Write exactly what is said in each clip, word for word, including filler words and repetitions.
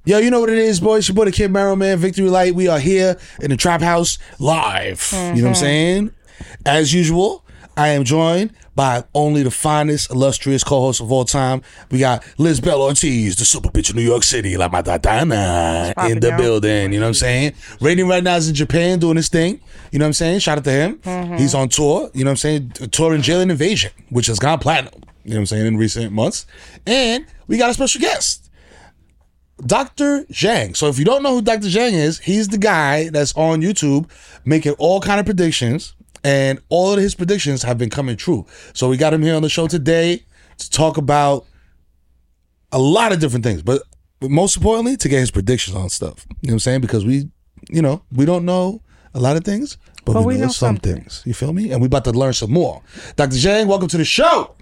Yo, you know what it is, boys. Your boy, the Kid Mero, man. Victory Light. We are here in the Trap House live. Mm-hmm. You know what I'm saying? As usual, I am joined by only the finest, illustrious co-hosts of all time. We got Liz Bell Ortiz, the super bitch of New York City, La Matatana, in the building. You know what I'm saying? Rating right now is in Japan doing his thing. You know what I'm saying? Shout out to him. Mm-hmm. He's on tour. You know what I'm saying? Touring Jalen Invasion, which has gone platinum. You know what I'm saying? In recent months. And we got a special guest. Doctor Zhang. So if you don't know who Doctor Zhang is, he's the guy that's on YouTube making all kind of predictions, and all of his predictions have been coming true. So we got him here on the show today to talk about a lot of different things, but most importantly, to get his predictions on stuff. You know what I'm saying? Because we, you know, we don't know a lot of things, but, but we, we know, know some something. things. You feel me? And we about to learn some more. Doctor Zhang, welcome to the show.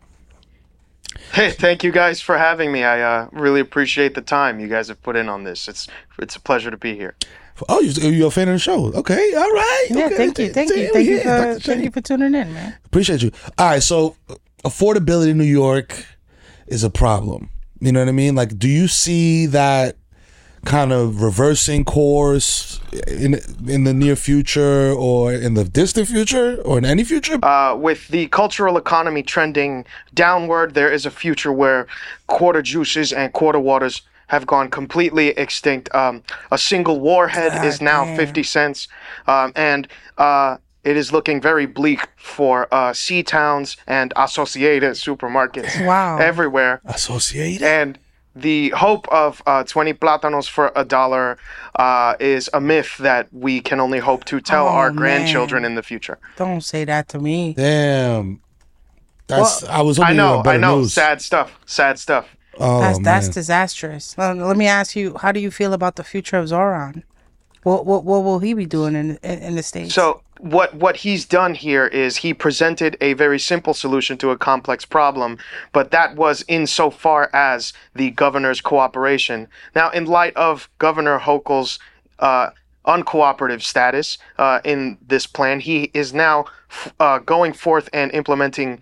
Hey, thank you guys for having me. I uh, really appreciate the time you guys have put in on this. It's it's a pleasure to be here. Oh, you're a fan of the show? Okay, all right. Yeah, okay. thank you, thank you, thank you for thank you for tuning in, man. Appreciate you. All right, so affordability in New York is a problem. You know what I mean? Like, do you see that kind of reversing course in in the near future, or in the distant future, or in any future? Uh, with the cultural economy trending downward, there is a future where quarter juices and quarter waters have gone completely extinct. Um, a single warhead God is now damn. fifty cents, um, and uh, it is looking very bleak for uh, sea towns and associated supermarkets. Wow. Everywhere. Associated? And the hope of uh, twenty plátanos for a dollar uh, is a myth that we can only hope to tell oh, our man. grandchildren in the future. Don't say that to me. Damn. That's well, I was hoping I know, you I know. News. Sad stuff. Sad stuff. Oh, that's man. that's disastrous. Let, let me ask you, how do you feel about the future of Zoran? What what what will he be doing in in, in the States? So what what he's done here is he presented a very simple solution to a complex problem, but that was insofar as the governor's cooperation. Now, in light of Governor Hochul's uh, uncooperative status uh, in this plan, he is now uh, going forth and implementing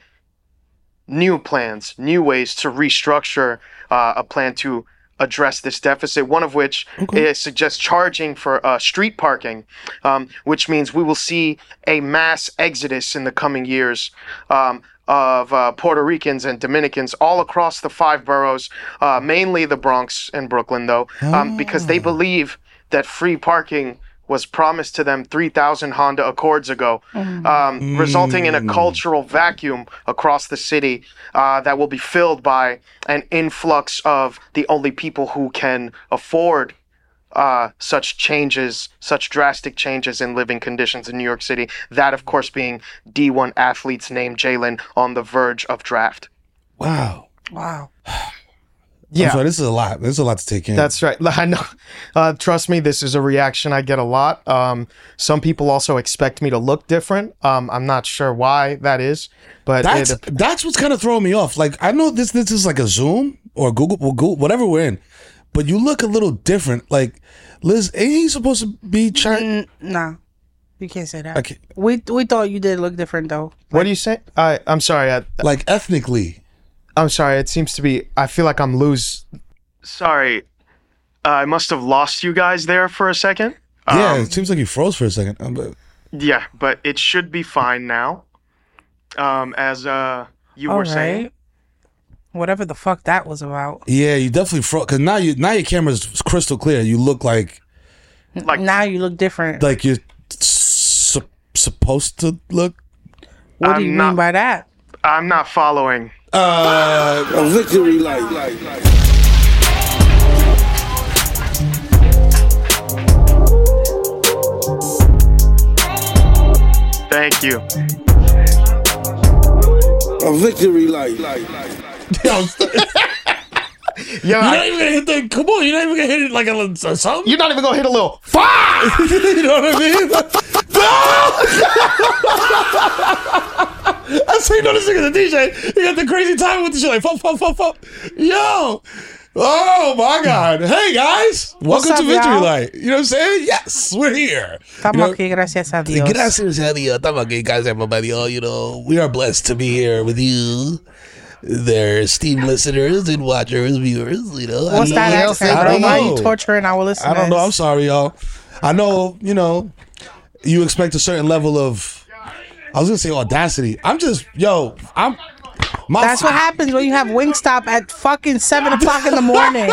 new plans, new ways to restructure uh, a plan to address this deficit, one of which okay. is suggests charging for uh, street parking, um, which means we will see a mass exodus in the coming years um, of uh, Puerto Ricans and Dominicans all across the five boroughs, uh, mainly the Bronx and Brooklyn, though, um, oh. because they believe that free parking was promised to them three thousand Honda Accords ago, um, mm. resulting in a cultural vacuum across the city uh, that will be filled by an influx of the only people who can afford uh, such changes, such drastic changes in living conditions in New York City. That, of course, being D one athletes named Jalen on the verge of draft. Wow. Wow. Yeah, sorry, this is a lot. There's a lot to take in. That's right. I know. Uh, trust me, this is a reaction I get a lot. Um, some people also expect me to look different. Um, I'm not sure why that is, but that's it, that's what's kind of throwing me off. Like, I know this this is like a Zoom or Google, or Google, whatever we're in, but you look a little different. Like, Liz, ain't he supposed to be Chinese? Mm, no, you can't say that. Okay. We we thought you did look different though. What do you say? I I'm sorry. I, like ethnically. I'm sorry, it seems to be, I feel like I'm lose. Sorry, uh, I must have lost you guys there for a second. Yeah, um, it seems like you froze for a second. Um, but... Yeah, but it should be fine now. Um, as uh, you All were right. saying. Whatever the fuck that was about. Yeah, you definitely froze, because now, you, now your camera's crystal clear. You look like... Like now you look different. Like you're su- supposed to look... What I'm do you not, mean by that? I'm not following. Uh, a victory light. Thank you. A victory light. Yo, you're I, not even gonna hit the. Come on, you're not even gonna hit it like a, a something. You're not even gonna hit a little fire. You know what I mean? That's how you know this nigga's a D J. He got the crazy timing with the shit like fuck, fuck, fuck, fuck. Yo. Oh my God. Hey guys. Welcome up, to Victory y'all? Light. You know what I'm saying? Yes, we're here. Estamos You know, aquí, gracias a Dios. Gracias a Dios. Estamos aquí, guys, everybody. Oh, you know, we are blessed to be here with you. their esteemed listeners and watchers, viewers. You know, What's that Yeah, accent, I bro? don't Why are know. you torturing our listeners? I don't know. I'm sorry, y'all. I know, you know, you expect a certain level of, I was gonna say audacity. I'm just, yo, I'm. My That's what happens when you have Wingstop at fucking seven o'clock in the morning.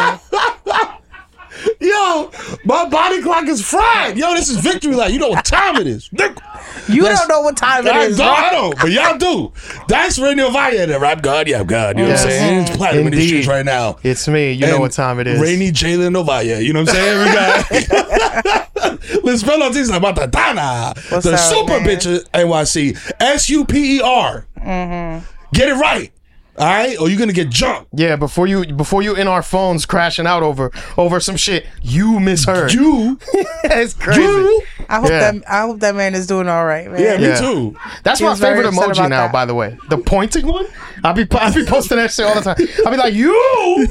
Yo, my body clock is fried. Yo, this is Victory Light. You know what time it is. You That's- don't know what time it I is, don't, bro. I don't, but y'all do. That's Radio Vaya, the rap god, yeah, god. You know Yes. what I'm saying? It's platinum in the Indeed. streets right now. It's me. You know And what time it is. Rainy Jalen Novaya. You know what I'm saying? We got Let's spell out these like Matatana. What's The up, super man? bitch N Y C. S U P E R. Mm-hmm. Get it right. All right? Or you're gonna get jumped. Yeah, before you before you in our phones crashing out over over some shit you misheard. You It's crazy. you I hope Yeah. that I hope that man is doing all right, man. Yeah, me Yeah. too. That's He my was very favorite upset emoji about now, that. by the way. The pointing one. I'll be I'll be posting that shit all the time. I'll be like, you.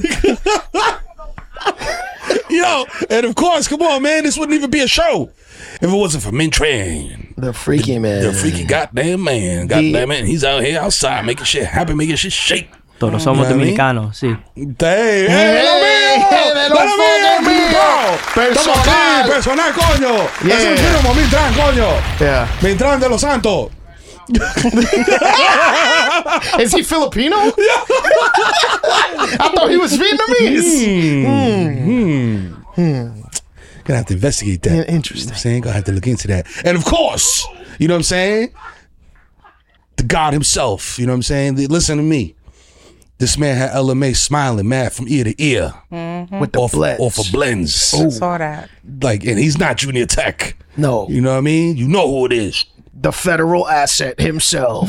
Yo, and of course, come on, man, this wouldn't even be a show if it wasn't for Min Train. The freaky man. The freaky goddamn man. Goddamn it. He's out here outside making shit happen, making shit shake. Todos somos Know what I mean? dominicanos, sí. Hey, hey, lo mío, hey, lo lo mío, mío. Estamos aquí, personal, coño. Yeah. Es un firmo, Mintran, coño. Yeah. Mintran de los Santos. Is he Filipino? I thought he was Vietnamese. Gonna have to investigate that. Yeah, interesting. You know what I'm saying? Gonna have to look into that. And of course, you know what I'm saying? The God himself, you know what I'm saying? Listen to me. This man had L M A smiling, mad from ear to ear. With the Off, blends. off of blends. I saw that. Like, and he's not Junior Tech. No. You know what I mean? You know who it is. The federal asset himself.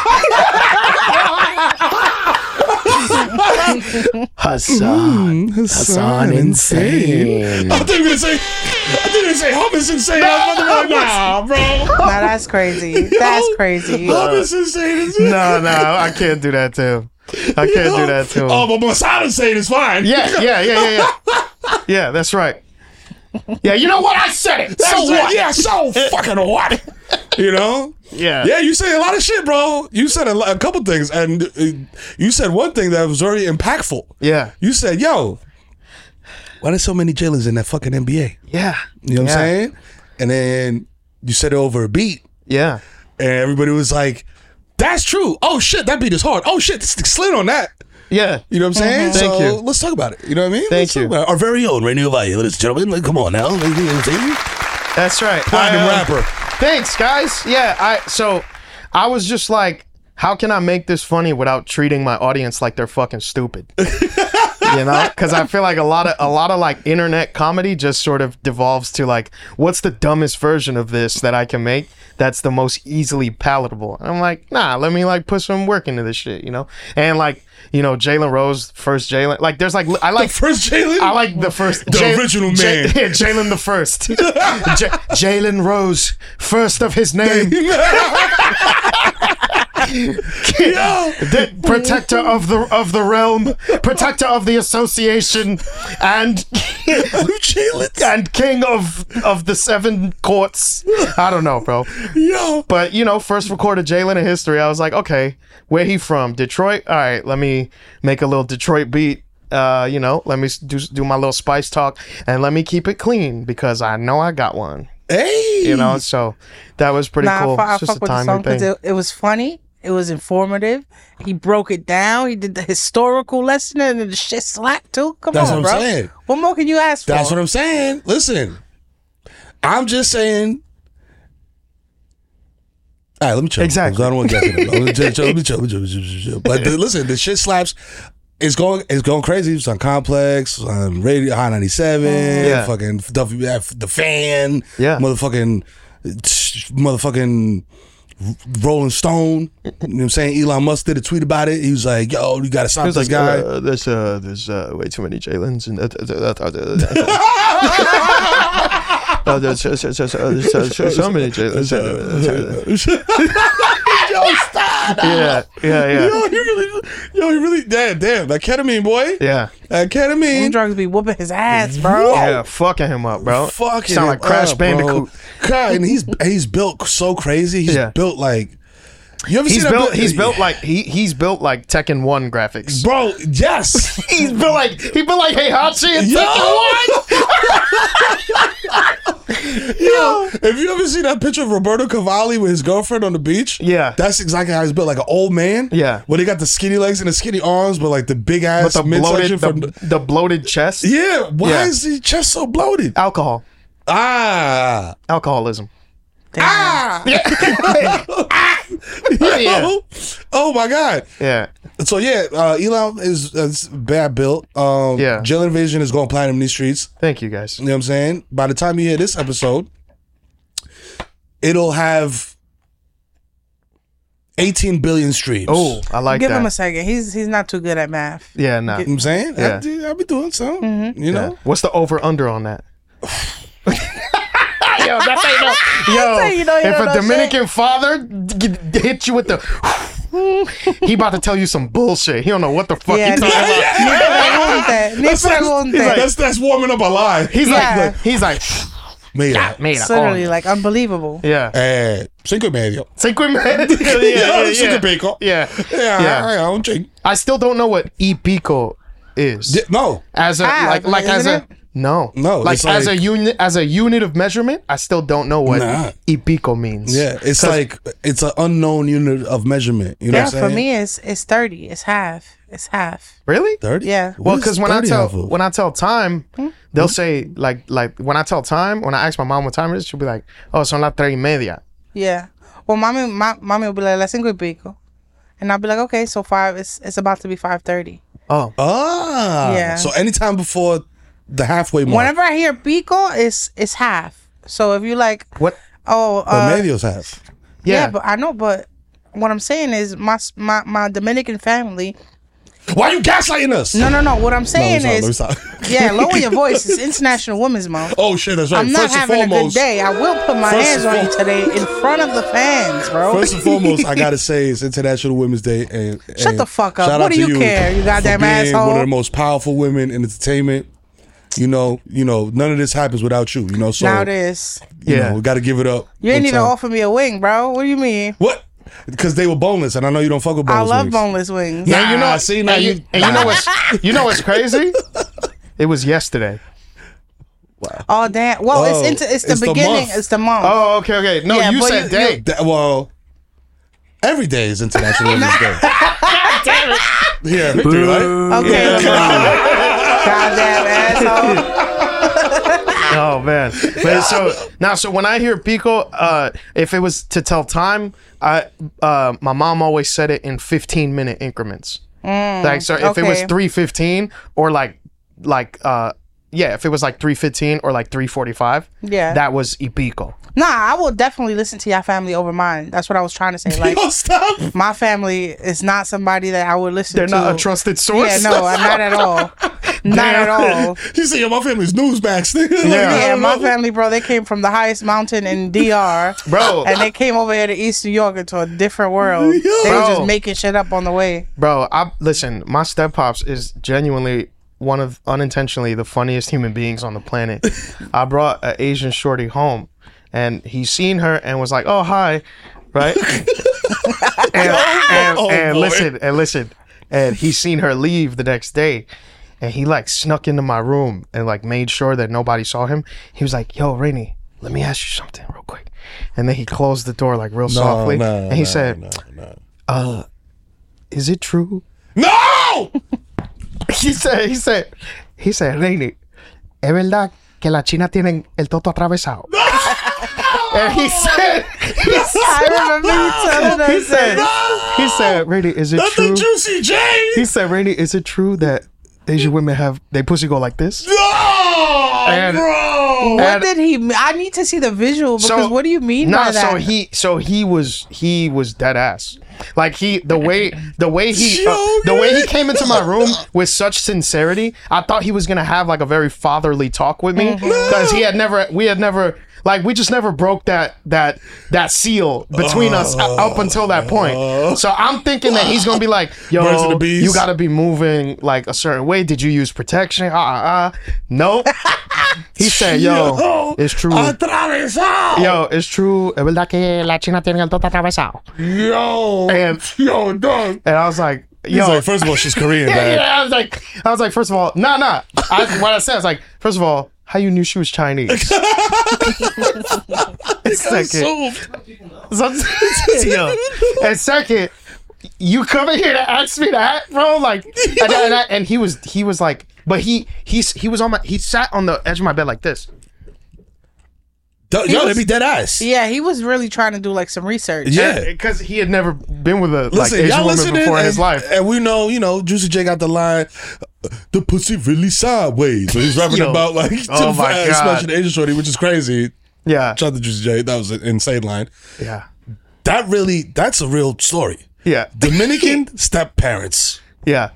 Hassan. Hassan insane. I think you were gonna say, I think you were gonna say hummus insane. I was about to be like, nah, bro. Now that's crazy. That's crazy. Hummus insane. is- No, no, I can't do that too. I can't do that too. Oh, but Masada insane is fine. Yeah, yeah, yeah, yeah, yeah. Yeah, that's right. Yeah, you know what? I said it. That's So right. what? Yeah, so fucking what? You know? Yeah. Yeah, you say a lot of shit, bro. You said a, lo- a couple things, and uh, you said one thing that was very impactful. Yeah. You said, yo, why there's so many jailers in that fucking N B A? Yeah. You know what Yeah. I'm saying? And then you said it over a beat, Yeah. and everybody was like, that's true. Oh, shit, that beat is hard. Oh, shit, slid on that. Yeah. You know what I'm saying? Thank so you. let's talk about it. You know what I mean? Thank Let's talk you. about it. Our very own Radio Valle, ladies and gentlemen. Like, come on now. Like, you know what I'm saying? That's right. Platinum I, uh, rapper. Thanks, guys. Yeah, I so I was just like, how can I make this funny without treating my audience like they're fucking stupid? You know, because I feel like a lot of a lot of like internet comedy just sort of devolves to like, what's the dumbest version of this that I can make that's the most easily palatable? And I'm like, nah, let me like put some work into this shit, you know. And like, you know, Jalen Rose, first Jalen, like there's like I like First Jalen? I like the first, The original J- man. yeah, Jalen the first, J- Jalen Rose, first of his name, the protector of the of the realm, protector of the association, and Jalen. and king of of the seven courts. I don't know, bro. Yo. But you know, first recorded Jalen in history. I was like, okay, where he from? Detroit. All right, let me make a little Detroit beat. Uh, you know, let me s- do do my little spice talk, and let me keep it clean because I know I got one. Hey. You know, so that was pretty Nah, cool. I, fu- I It's just fuck a with the timing song because thing. it, it was funny. It was informative. He broke it down. He did the historical lesson and the shit slapped too. Come That's on, what I'm bro. saying. What more can you ask for? That's what I'm saying. Listen, I'm just saying. All right, let me chill. Exactly. I don't want to get to that. Let me chill, chill, let me chill, let me chill, let me chill, let me chill. But the, listen, the shit slaps. It's going, it's going crazy. It's on Complex, on Radio High ninety-seven, Yeah. fucking W F, the Fan, Yeah. motherfucking, motherfucking Rolling Stone. You know what I'm saying? Elon Musk did a tweet about it. He was like, "Yo, you got to stop It was this like, guy." uh, there's uh, there's uh, way too many Jalen's and uh, uh, there's, there's, there's, there's, there's, there's so many Jalen's. Yo, stop! Yeah, yeah, yeah, Yo, he really, yo, he really, damn, damn, that ketamine, boy. yeah, That Them ketamine. drugs be whooping his ass, bro. yeah. Fucking him up, bro. Fucking sound like it Crash up, bro. Bandicoot. God, and he's he's built so crazy. He's Yeah. built like You ever He's seen built. that? He's built like he he's built like Tekken One graphics. Bro, yes. He's built like he built like Heihachi and Yo. Tekken One. Yo, if you ever see that picture of Roberto Cavalli with his girlfriend on the beach, Yeah. that's exactly how he's built, like an old man. Yeah. where they got the skinny legs and the skinny arms, but like the big But ass the midsection bloated, from. the, the bloated chest. yeah, why Yeah. is his chest so bloated? Alcohol, Ah, alcoholism. ah, Yeah. Oh my god. Yeah. So yeah, uh, Elon is, is bad built. Um, Yeah. Jalen Vision is going platinum in these streets. Thank you guys. You know what I'm saying? By the time you hear this episode, it'll have eighteen billion streams. Oh, I like Give that. him a second. He's he's not too good at math. yeah, nah. You know what I'm saying? Yeah. I, do- I be doing some. Mm-hmm. You Yeah. know? What's the over under on that? Yo, that's how you know. Yo, how you know you if don't a know Dominican father d- d- hit you with the, he about to tell you some bullshit. He don't know what the fuck Yeah, he's talking about. Ni pregunte, ni That's, pregunte. that's, that's, that's warming up a lie. He's Yeah. like, he's like, Mira. mira, Literally, coño. like unbelievable. Yeah. Eh, cinco y medio. Cinco y medio. Yeah, yeah, yeah. Cinco y pico. Yeah. Yeah, Yeah. I, I don't drink. I still don't know what e pico is. Yeah, no. As a Ah, like like as isn't a it? no No, like it's as a like- unit as a unit of measurement. I still don't know what Nah. e pico means. Yeah, it's 'Cause- like, it's an unknown unit of measurement. You know Yeah, what I'm for saying? me, it's it's thirty. It's half. It's half. really. thirty? Yeah. What Well, is because when I thirty tell half of? when I tell time, they'll say like like when I tell time. When I ask my mom what time it is, she'll be like, "Oh, son las tres y media." Yeah. Well, mommy, ma, mommy will be like, "Las cinco y pico," and I'll be like, "Okay, so five. It's it's about to be five thirty." Oh, Ah. Yeah. So anytime before the halfway mark. Whenever I hear pico, it's it's half. So if you like, what? oh, But uh, medio's half. yeah. Yeah, but I know, but what I'm saying is my my my Dominican family. Why you gaslighting us? No, no, no. What I'm saying let me is, stop, let me stop. yeah, lower your voice. It's International Women's Month. Oh shit, that's right. I'm not First and having a good foremost, day. I will put my First hands and on you fore- today in front of the fans, bro. First and foremost, I gotta say it's International Women's Day, and, Shut and the fuck up. shout What out do to you care, you goddamn for being asshole? One of the most powerful women in entertainment. You know, you know, none of this happens without you. You know, so Now it is. you Yeah. know, we got to give it up. You ain't one even time. offer me a wing, bro. What do you mean? What? Because they were boneless, and I know you don't fuck with I boneless. love wings. boneless wings. Yeah. and you know, Ah, see, now and you, you- and you know what's you know what's crazy? It was yesterday. Oh damn. Well, Oh, it's into it's the it's the beginning. month. it's the month. Oh, okay, okay. No, Yeah, you but said you- day. you- That- well, every day is International Women's Day. Yeah, victory, right? Okay. Goddamn asshole. Oh man! But so now, so when I hear pico, uh, if it was to tell time, I uh, my mom always said it in fifteen minute increments. like so, if it was okay. three fifteen or like like uh yeah, if it was like three fifteen or like three forty five, Yeah. that was y pico. Nah, I will definitely listen to your family over mine. That's what I was trying to say. Like, Yo, stop. my family is not somebody that I would listen They're to. not a trusted source. Yeah, no, not at all. Not at all. You say, yo, my family's newsbacks. Like, Yeah. Yeah, I my don't know. family, bro, they came from the highest mountain in D R, Bro. and they came over here to East New York into a different world. They were Bro. just making shit up on the way. Bro, I listen. My step pops is genuinely one of unintentionally the funniest human beings on the planet. I brought an Asian shorty home, and he seen her and was like, "Oh hi," right? and and, Oh, and boy. listen and listen, and he seen her leave the next day, and he like snuck into my room and like made sure that nobody saw him. He was like, "Yo, Rainey, let me ask you something real quick," and then he closed the door like real No, softly, no, and he no, said, no, no. "Uh, is it true?" No! He said, he said, he said, Rainy, ¿es verdad que la China tienen el toto atravesado? And he said, he said, I remember you telling us he said, that. he said, Rainy, is it That's true? the Juicy J! He said, Rainy, is it true that Asian women have, they pussy go like this? No! And- bro! What And- did he? I need to see the visual because what do you mean nah, by that? so he, so he was, he was dead ass. Like he, the way, the way he, uh, Yo, the way he man. came into my room with such sincerity, I thought he was gonna have like a very fatherly talk with me because he had never, we had never, like we just never broke that that that seal between us u- up until that point. So I'm thinking that he's gonna be like, Birds of yo, the bees. you gotta be moving like a certain way. Did you use protection? Ah, ah, ah. Nope. He said, "Yo, it's true. Atravesado. Yo, it's true. Es verdad que la China tiene el todo atravesado." Yo. And yo, dog. and I was like, He's "Yo." like, first of all, she's Korean, yeah, man. yeah, I was like, I was like, first of all, nah, nah. I, what I said was like, first of all, how you knew she was Chinese? Second, So, so, yo. And second, you coming here to ask me that, bro? Like, and, and, I, and he was, he was like, but he, he's, he was on my, he sat on the edge of my bed like this. yo, was- they be dead ass. Yeah, he was really trying to do like some research. Yeah. Because he had never been with a like Listen, Asian y'all woman listening, before in and, his life. and we know, you know, Juicy J got the line, "The pussy really sideways." So he's rapping Yo. about like, Oh my God. smashing the Asian shorty, which is crazy. Yeah, Shout out to Juicy J. That was an insane line. yeah, That really, that's a real story. yeah, Dominican step parents, yeah.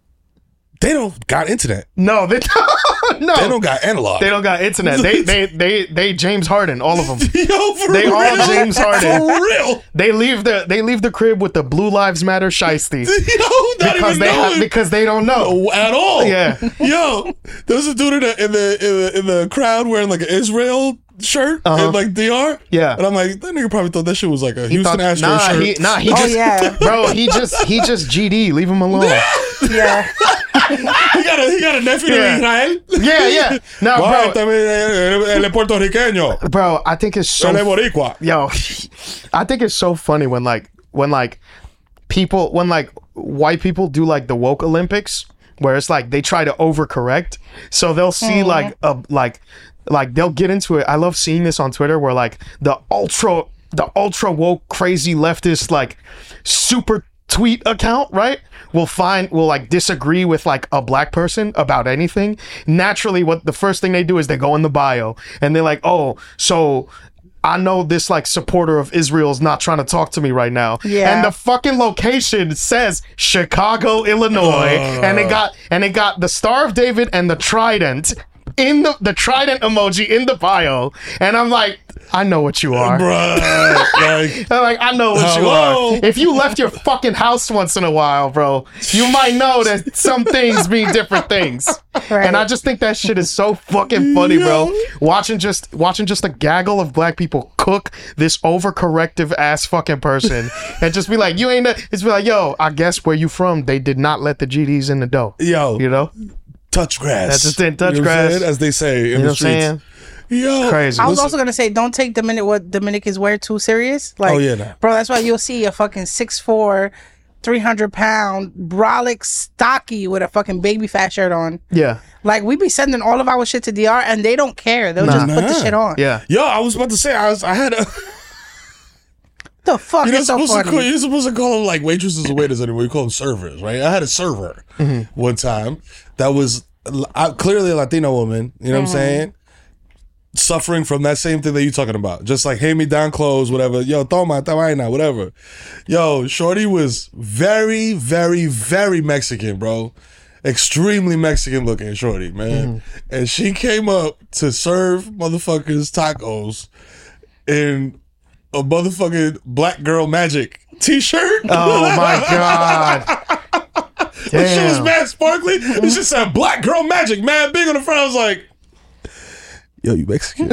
they don't got internet. No, they don't. No, They don't got analog. They don't got internet. They they they they James Harden, all of them. Yo, for They real. all James Harden. For real. They leave the they leave the crib with the Blue Lives Matter shiesty Yo, not because even they knowing. have, because they don't know. At all. Yeah. Yo, there was a dude in the in the in the, in the crowd wearing like an Israel shirt Uh-huh. and like D R. Yeah. And I'm like, that nigga probably thought that shit was like a He Houston thought- Astros nah, shirt. he, nah, he Oh, just, yeah. bro, he just, he just G D. Leave him alone. Yeah. he got a he got a nephew Yeah. in Israel. Yeah, yeah. No, Well, bro, también el, el puertorriqueño. bro, I think it's so El boricua. yo, I think it's so funny when like when like people when like white people do like the woke Olympics where it's like they try to overcorrect. So they'll see like a like like they'll get into it. I love seeing this on Twitter where like the ultra the ultra woke crazy leftist like super tweet account, right? Will find will like disagree with like a black person about anything. Naturally, what the first thing they do is they go in the bio and they're like, "Oh, so I know this like supporter of Israel's not trying to talk to me right now." Yeah. And the fucking location says Chicago, Illinois, and it got and it got the Star of David and the Trident in the the Trident emoji in the bio. And I'm like, I know what you are. Bruh. Like, I'm like, I know what Hello? you are. If you left your fucking house once in a while, bro, you might know that some things mean different things. Right. And I just think that shit is so fucking funny, bro. Watching just watching just a gaggle of black people cook this overcorrective ass fucking person and just be like, you ain't. A, it's be like, yo, I guess where you from? They did not let the G Ds in the dough. yo, You know, touch grass. That just didn't touch You know what I'm grass. saying? As they say in you know the what I'm streets. saying? Yo, Crazy. I was listen- also gonna say, don't take Dominic what Dominicans wear too serious. Like, Oh, yeah, nah. bro, that's why you'll see a fucking six four, three hundred pound brolic stocky with a fucking baby fat shirt on. Yeah, Like, we be sending all of our shit to D R and they don't care. They'll just put the Nah. shit on. yeah. Yo, I was about to say I was I had a The fuck you're not is so supposed to call, funny? you're supposed to call them like waitresses or waiters anymore. You call them servers, right? I had a server Mm-hmm. one time that was uh, clearly a Latino woman. You know what I'm saying? Suffering from that same thing that you talking about, just like hand me down clothes, whatever. Yo, toma, esta vaina, whatever. Yo, Shorty was very, very, very Mexican, bro. Extremely Mexican looking, Shorty, man. And she came up to serve motherfuckers tacos in a motherfucking Black Girl Magic t-shirt. Oh my god. That shit was Damn. mad sparkly. It just said Black Girl Magic, mad big on the front. I was like, yo, you Mexican?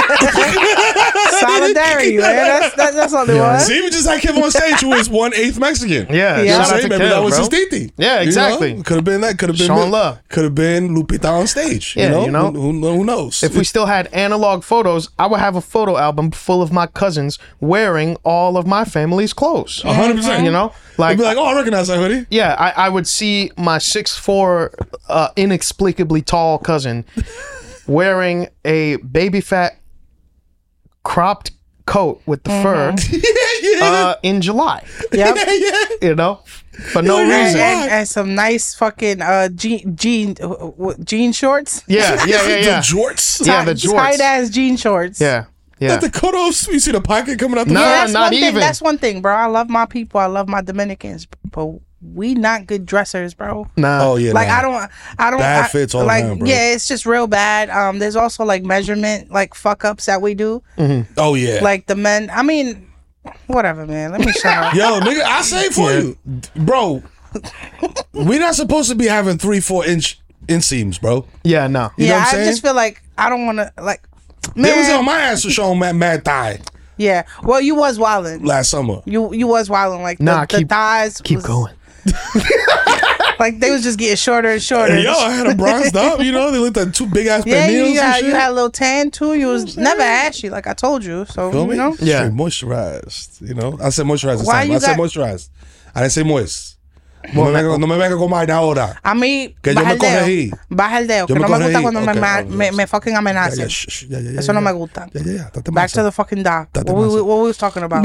Solidarity, man. That's, that, that's all it was. See, we just had Kev on stage who was one eighth Mexican. Yeah, Yeah. shout out to Maybe Kev, that was bro. his titi. Yeah, exactly. Could have been that. Could have been Showing love. Could have been Lupita on stage. Yeah, you know, you know. Who, who, who knows? If we still had analog photos, I would have a photo album full of my cousins wearing all of my family's clothes. one hundred percent. You know, I'd like be like, oh, I recognize that hoodie. yeah, I, I would see my six four, uh, inexplicably tall cousin wearing a baby fat cropped coat with the fur yeah, yeah. uh, in July. Yep. yeah, yeah. You know, for no Yeah, And, reason. yeah. and, and some nice fucking uh jean jean uh, what, jean shorts. Yeah, yeah, yeah, yeah. The jorts. Yeah, the jorts. Tight ass jean shorts. Yeah, yeah. Not the cutoffs. You see the pocket coming out the Nah, Yeah, that's not one thing. even. That's one thing, bro. I love my people. I love my Dominicans, but we not good dressers, bro. Nah. Oh yeah. Like nah. I don't, I don't. Bad I- fits all like, around, bro. Yeah, it's just real bad. Um, there's also like measurement, like fuck ups that we do. Oh yeah. Like the men. I mean, whatever, man. Let me shut up. Yo, nigga, I say for Yeah. you, bro. We're not supposed to be having three, four inch inseams, bro. Yeah, no. You know yeah, what I'm I just saying? feel like I don't want to like. They was Man, on my ass for showing mad, mad thigh yeah. Well, you was wilding. last summer. You you was wilding like the, Nah, the keep- thighs. Keep was- going. Like they was just getting shorter and shorter. Hey, yo, I had a bronzed up, you know. They looked like two big ass yeah, you, pernils you, and had, shit. you had a little tan too. You was never ashy, like I told you. So Feel you me? know. Yeah. Straight moisturized. You know, I said moisturized. This Why time. you I said got- moisturized. I didn't say moist. No me venga- no me venga con vaina ahora. A mí, Que yo baja me el dedo. corregí. Baja el dedo. Yo Que me no me gusta corregí. cuando me, Okay, ma- okay, me, okay. me fucking Ya, amenacen. ya, shh, shh, ya, ya, ya, Eso ya. no me gusta. Ya, ya, ya. Date Back masa. to the fucking doc. Date What we, masa. what we was talking about?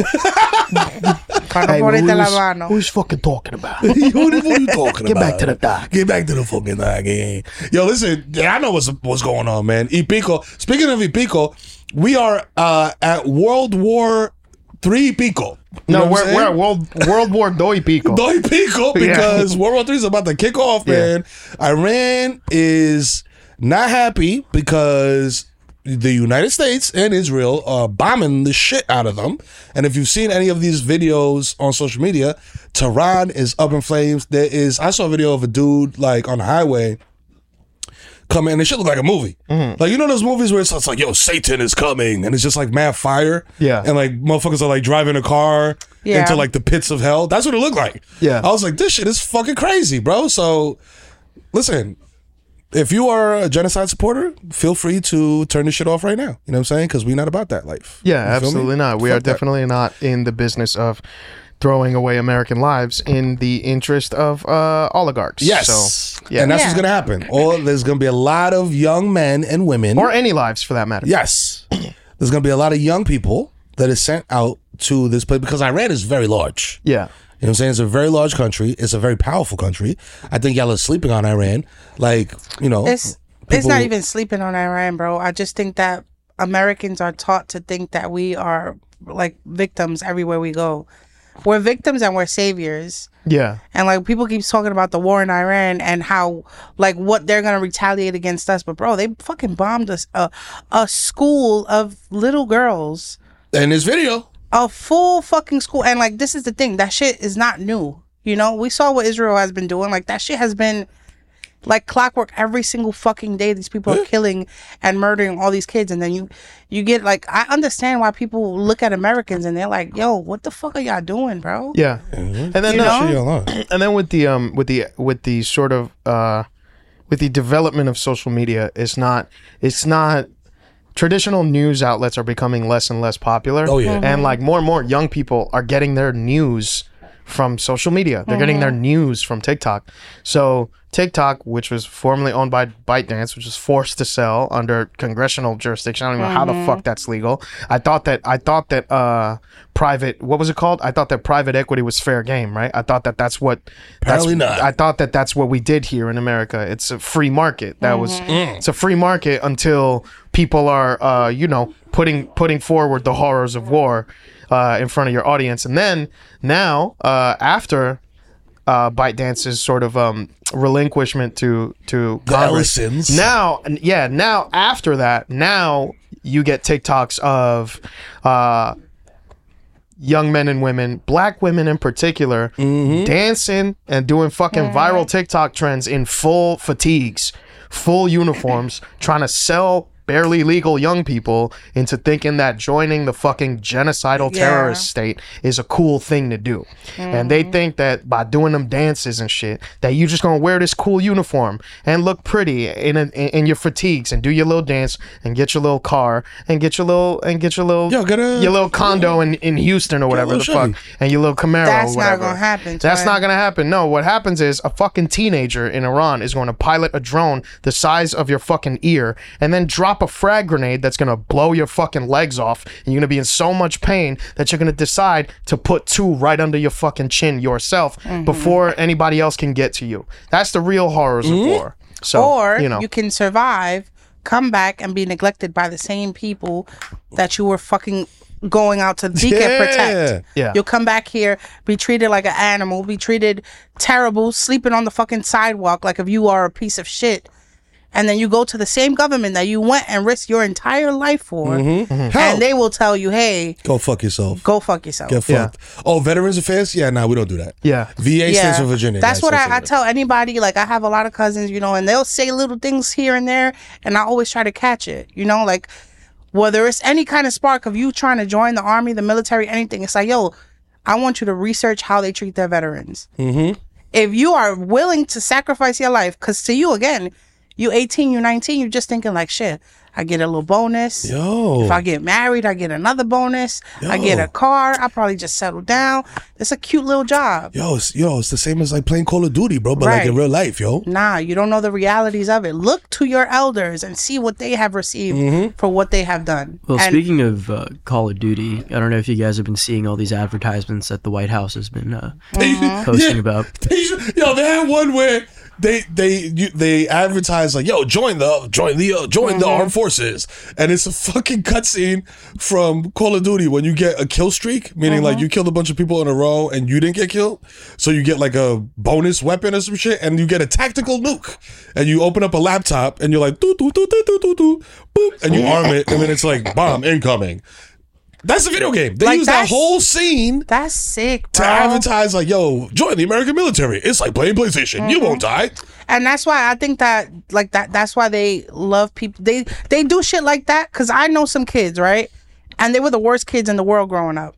Para no Hey, ponerte who's- la mano. Who's fucking talking about? What are you talking Get about? back to the doc. Get back to the fucking doc. eh? Yo, listen, yeah, I know what's what's going on, man. Y Pico. Speaking of Y Pico, we are uh, at World War Three Pico. You know No, what I'm we're, we're saying? at World World War Doi Pico. Doy Pico because World War Three is about to kick off, Yeah. man. Iran is not happy because the United States and Israel are bombing the shit out of them. And if you've seen any of these videos on social media, Tehran is up in flames. There is, I saw a video of a dude like on the highway coming, and it should look like a movie. Mm-hmm. Like, you know those movies where it's, it's like, yo, Satan is coming, and it's just like mad fire. Yeah. And like motherfuckers are like driving a car Yeah. into like the pits of hell. That's what it looked like. Yeah. I was like, this shit is fucking crazy, bro. So, listen, if you are a genocide supporter, feel free to turn this shit off right now. You know what I'm saying? Because we're not about that life. Yeah, You feel me? absolutely not. We Fuck are that. definitely not in the business of throwing away American lives in the interest of uh, oligarchs. Yes. So, yeah. And that's Yeah. what's going to happen. Or there's going to be a lot of young men and women. or any lives for that matter. Yes. There's going to be a lot of young people that is sent out to this place because Iran is very large. Yeah. You know what I'm saying? It's a very large country. It's a very powerful country. I think y'all are sleeping on Iran. Like, you know. It's it's not people- even sleeping on Iran, bro. I just think that Americans are taught to think that we are like victims everywhere we go. We're victims and we're saviors. Yeah. And like people keep talking about the war in Iran and how like what they're gonna retaliate against us, but bro, they fucking bombed us a a school of little girls, In this video. a full fucking school. And like this is the thing, that shit is not new. You know, we saw what Israel has been doing. Like that shit has been like clockwork every single fucking day. These people are killing and murdering all these kids, and then you you get like I understand why people look at Americans and they're like, yo, what the fuck are y'all doing, bro? Yeah. And then You the- know? Shit, y'all on. and then with the um with the with the sort of uh with the development of social media, it's not it's not traditional news outlets are becoming less and less popular. Oh, yeah. Mhm. And like more and more young people are getting their news from social media. They're getting their news from TikTok. So TikTok, which was formerly owned by ByteDance, which was forced to sell under congressional jurisdiction. I don't even know how the fuck that's legal. I thought that I thought that uh, private what was it called? I thought that private equity was fair game, right? I thought that that's what Apparently that's, not. I thought that that's what we did here in America. It's a free market. That was it's a free market until people are uh, you know putting putting forward the horrors of war uh, in front of your audience, and then now uh, after uh, ByteDance's sort of um, relinquishment to to The Congress. Ellisons. Now, yeah, now after that, now you get TikToks of uh, young men and women, black women in particular, dancing and doing fucking viral TikTok trends in full fatigues, full uniforms, trying to sell barely legal young people into thinking that joining the fucking genocidal Yeah. terrorist state is a cool thing to do. And they think that by doing them dances and shit, that you just gonna wear this cool uniform and look pretty in, a, in in your fatigues and do your little dance and get your little car and get your little and get your little Yo, get a- your little condo in, in Houston or whatever the little fuck Chevy. and your little Camaro That's or not whatever. gonna happen, That's twin. not gonna happen. No, what happens is a fucking teenager in Iran is going to pilot a drone the size of your fucking ear and then drop a frag grenade that's gonna blow your fucking legs off, and you're gonna be in so much pain that you're gonna decide to put two right under your fucking chin yourself Mm-hmm. before anybody else can get to you. That's the real horrors of war. So Or you know, you can survive, come back, and be neglected by the same people that you were fucking going out to seek and Yeah. protect. Yeah. You'll come back here, be treated like an animal, be treated terrible, sleeping on the fucking sidewalk like if you are a piece of shit. And then you go to the same government that you went and risked your entire life for, Mm-hmm. and Hell, they will tell you, "Hey, go fuck yourself. go fuck yourself." Get fucked. Oh, Veterans Affairs? Yeah, nah, we don't do that. Yeah. V A stands for Virginia. That's guys. what That's I, I tell anybody. Like, I have a lot of cousins, you know, and they'll say little things here and there, and I always try to catch it, you know, like whether it's any kind of spark of you trying to join the army, the military, anything. It's like, yo, I want you to research how they treat their veterans. Mm-hmm. If you are willing to sacrifice your life, because to you, again, you eighteen, you nineteen, you're just thinking like, shit, I get a little bonus. Yo. If I get married, I get another bonus. Yo. I get a car. I probably just settle down. It's a cute little job. Yo, it's, yo, it's the same as like playing Call of Duty, bro, but like Right. in real life, yo. Nah, you don't know the realities of it. Look to your elders and see what they have received for what they have done. Well, And- speaking of uh, Call of Duty, I don't know if you guys have been seeing all these advertisements that the White House has been uh, posting Yeah. about. They, yo, they had one where they they you, they advertise like, yo, join the join the uh, join the armed forces, and it's a fucking cutscene from Call of Duty when you get a kill streak, meaning like you killed a bunch of people in a row and you didn't get killed, so you get like a bonus weapon or some shit, and you get a tactical nuke, and you open up a laptop and you're like, doo, doo, doo, doo, doo, doo, doo, boop, and you arm it, and then it's like bomb incoming. That's a video game. They Like, use that that's- whole scene That's sick, to bro. advertise like, yo, join the American military. It's like playing PlayStation. You won't die. And that's why I think that, like that, that's why they love people. They they do shit like that because I know some kids, right? And they were the worst kids in the world growing up.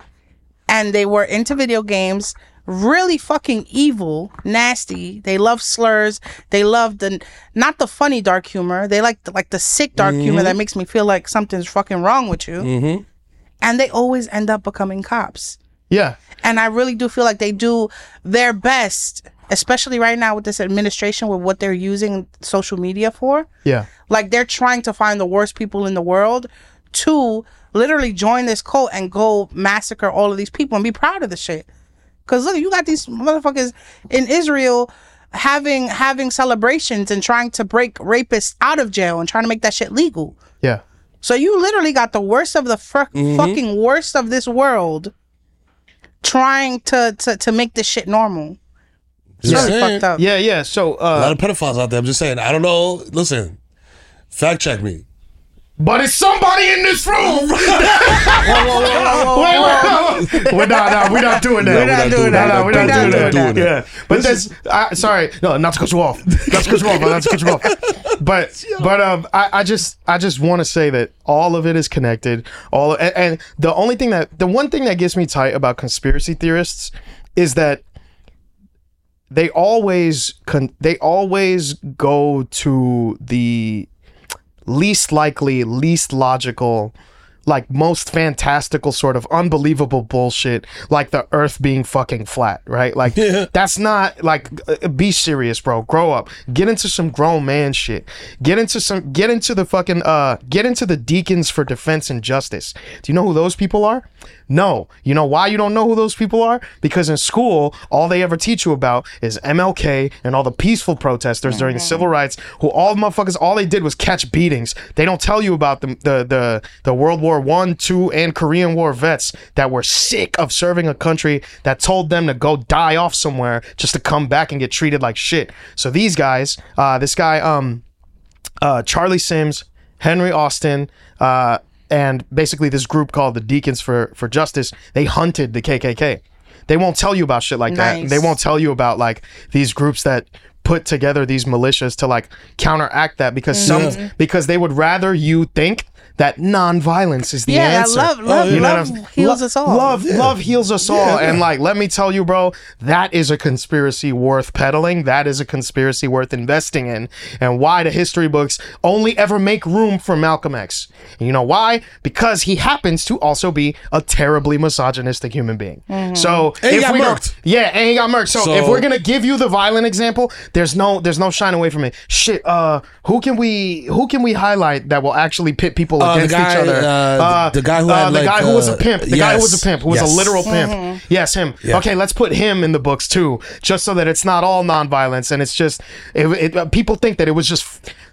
And they were into video games, really fucking evil, nasty. They love slurs. They love the not the funny dark humor. They like the, like the sick dark humor that makes me feel like something's fucking wrong with you. Mm-hmm. And they always end up becoming cops. Yeah. And I really do feel like they do their best, especially right now with this administration, with what they're using social media for. Yeah. Like, they're trying to find the worst people in the world to literally join this cult and go massacre all of these people and be proud of the shit. Because look, you got these motherfuckers in Israel having having celebrations and trying to break rapists out of jail and trying to make that shit legal. Yeah. So you literally got the worst of the fr- fucking worst of this world trying to, to, to make this shit normal. It's Just really saying. fucked up. Yeah. Yeah. So, A lot uh, of pedophiles out there. I'm just saying. I don't know. Listen, fact check me. but it's somebody in this room. Wait, wait, wait. We're not, no, we're not doing that. We're not doing No, that. no, we're not We're doing not that. doing Yeah, but that's. I, sorry, no, not to cut you off. Not to cut you off. Not to cut you off. But, but um, I, I just, I just want to say that all of it is connected. All and, and the only thing that, the one thing that gets me tight about conspiracy theorists is that they always, con, they always go to the least likely, least logical, like most fantastical sort of unbelievable bullshit, like the earth being fucking flat, right? Like, Yeah. that's not like, uh, be serious, bro. Grow up. Get into some grown man shit. Get into some, get into the fucking, uh, get into the Deacons for Defense and Justice. Do you know who those people are? No. You know why you don't know who those people are? Because in school, all they ever teach you about is M L K and all the peaceful protesters during the civil rights, who all motherfuckers, all they did was catch beatings. They don't tell you about the the the, the World War One, Two, and Korean War vets that were sick of serving a country that told them to go die off somewhere just to come back and get treated like shit. So these guys, uh, this guy, um, uh, Charlie Sims, Henry Austin, uh, and basically this group called the Deacons for, for Justice, they hunted the K K K. They won't tell you about shit like that. Nice. They won't tell you about like these groups that put together these militias to like counteract that because some because they would rather you think that non-violence is the Yeah, answer. love, love, You know what love I'm saying? heals Lo- us all. Love, Yeah. love heals us all. Yeah. And like, let me tell you, bro, that is a conspiracy worth peddling. That is a conspiracy worth investing in. And why the history books only ever make room for Malcolm X. And you know why? Because he happens to also be a terribly misogynistic human being. So And he if got we don't- murked. yeah, and he got murked. So, So- if we're gonna give you the violent example, there's no there's no shying away from it. Shit, uh, who can we who can we highlight that will actually pit people Uh, the against guy, each other? uh, the guy who had, the like, guy who was a uh, pimp. The guy who was a yes, pimp, who was yes. a literal pimp. Yes, him. Yeah. Okay, let's put him in the books too, just so that it's not all nonviolence and it's just it, it, uh, people think that it was just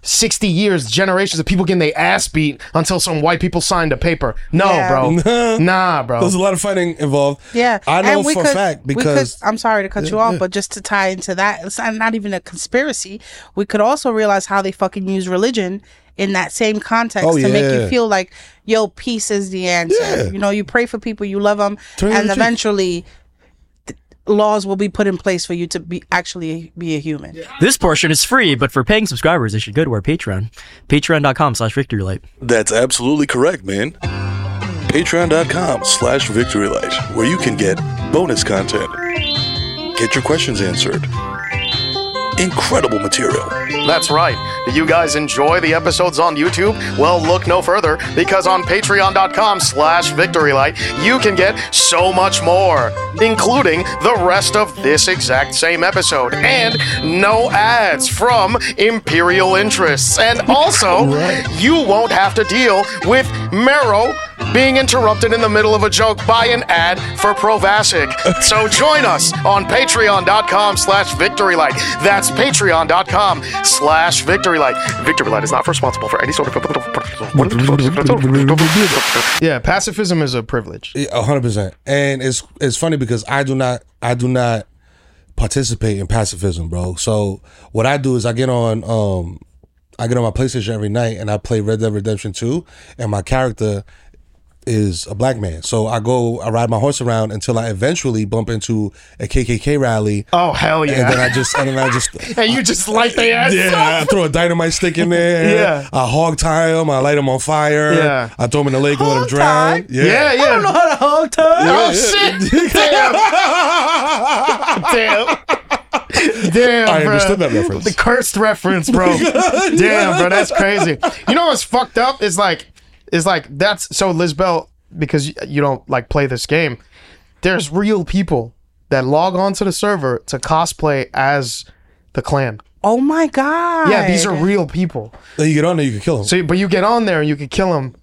sixty years, generations of people getting their ass beat until some white people signed a paper. No, Yeah. bro. Nah, bro. There's a lot of fighting involved. Yeah, I know and we for a could- fact we because could, I'm sorry to cut you off, but just to tie into that, it's not, not even a conspiracy. We could also realize how they fucking use religion in that same context Oh, to make yeah. you feel like, yo, peace is the answer. Yeah. You know, you pray for people, you love them, Turn the and other cheek. eventually th- laws will be put in place for you to be actually be a human. This portion is free, but for paying subscribers, they should go to our Patreon. Patreon.com slash VictoryLight. That's absolutely correct, man. Patreon.com slash VictoryLight, where you can get bonus content, get your questions answered, incredible material. That's right. Do you guys enjoy the episodes on YouTube? Well, look no further, because on patreon.com slash victorylight, you can get so much more, including the rest of this exact same episode, and no ads from Imperial Interests. And also, you won't have to deal with Mero being interrupted in the middle of a joke by an ad for Provasic. So join us on patreon.com slash victorylight. That's patreon.com slash victorylight. Victorylight is not responsible for any sort of... Yeah, pacifism is a privilege. A hundred percent. And it's it's funny because I do not I do not participate in pacifism, bro. So what I do is I get on um I get on my PlayStation every night and I play Red Dead Redemption two, and my character is a black man. So I go I ride my horse around until I eventually bump into a K K K rally. Oh, hell yeah. And then I just and then I just And you just light the ass yeah, I throw a dynamite stick in there. Yeah. I hog tie him. I light him on fire. Yeah. I throw him in the lake and let him Hog drown. tie? Yeah. Yeah, yeah. I don't know how to hog tie. Oh, shit. Damn. Damn. Damn, I bro. understood that reference. The cursed reference, bro. Damn, bro, that's crazy. You know what's fucked up is like, is like that's so Lizbel, because you, you don't like play this game. There's real people that log onto the server to cosplay as the clan. Oh my god. Yeah, these are real people. Then you get on there, you can kill him. So, but you get on there and you can kill them.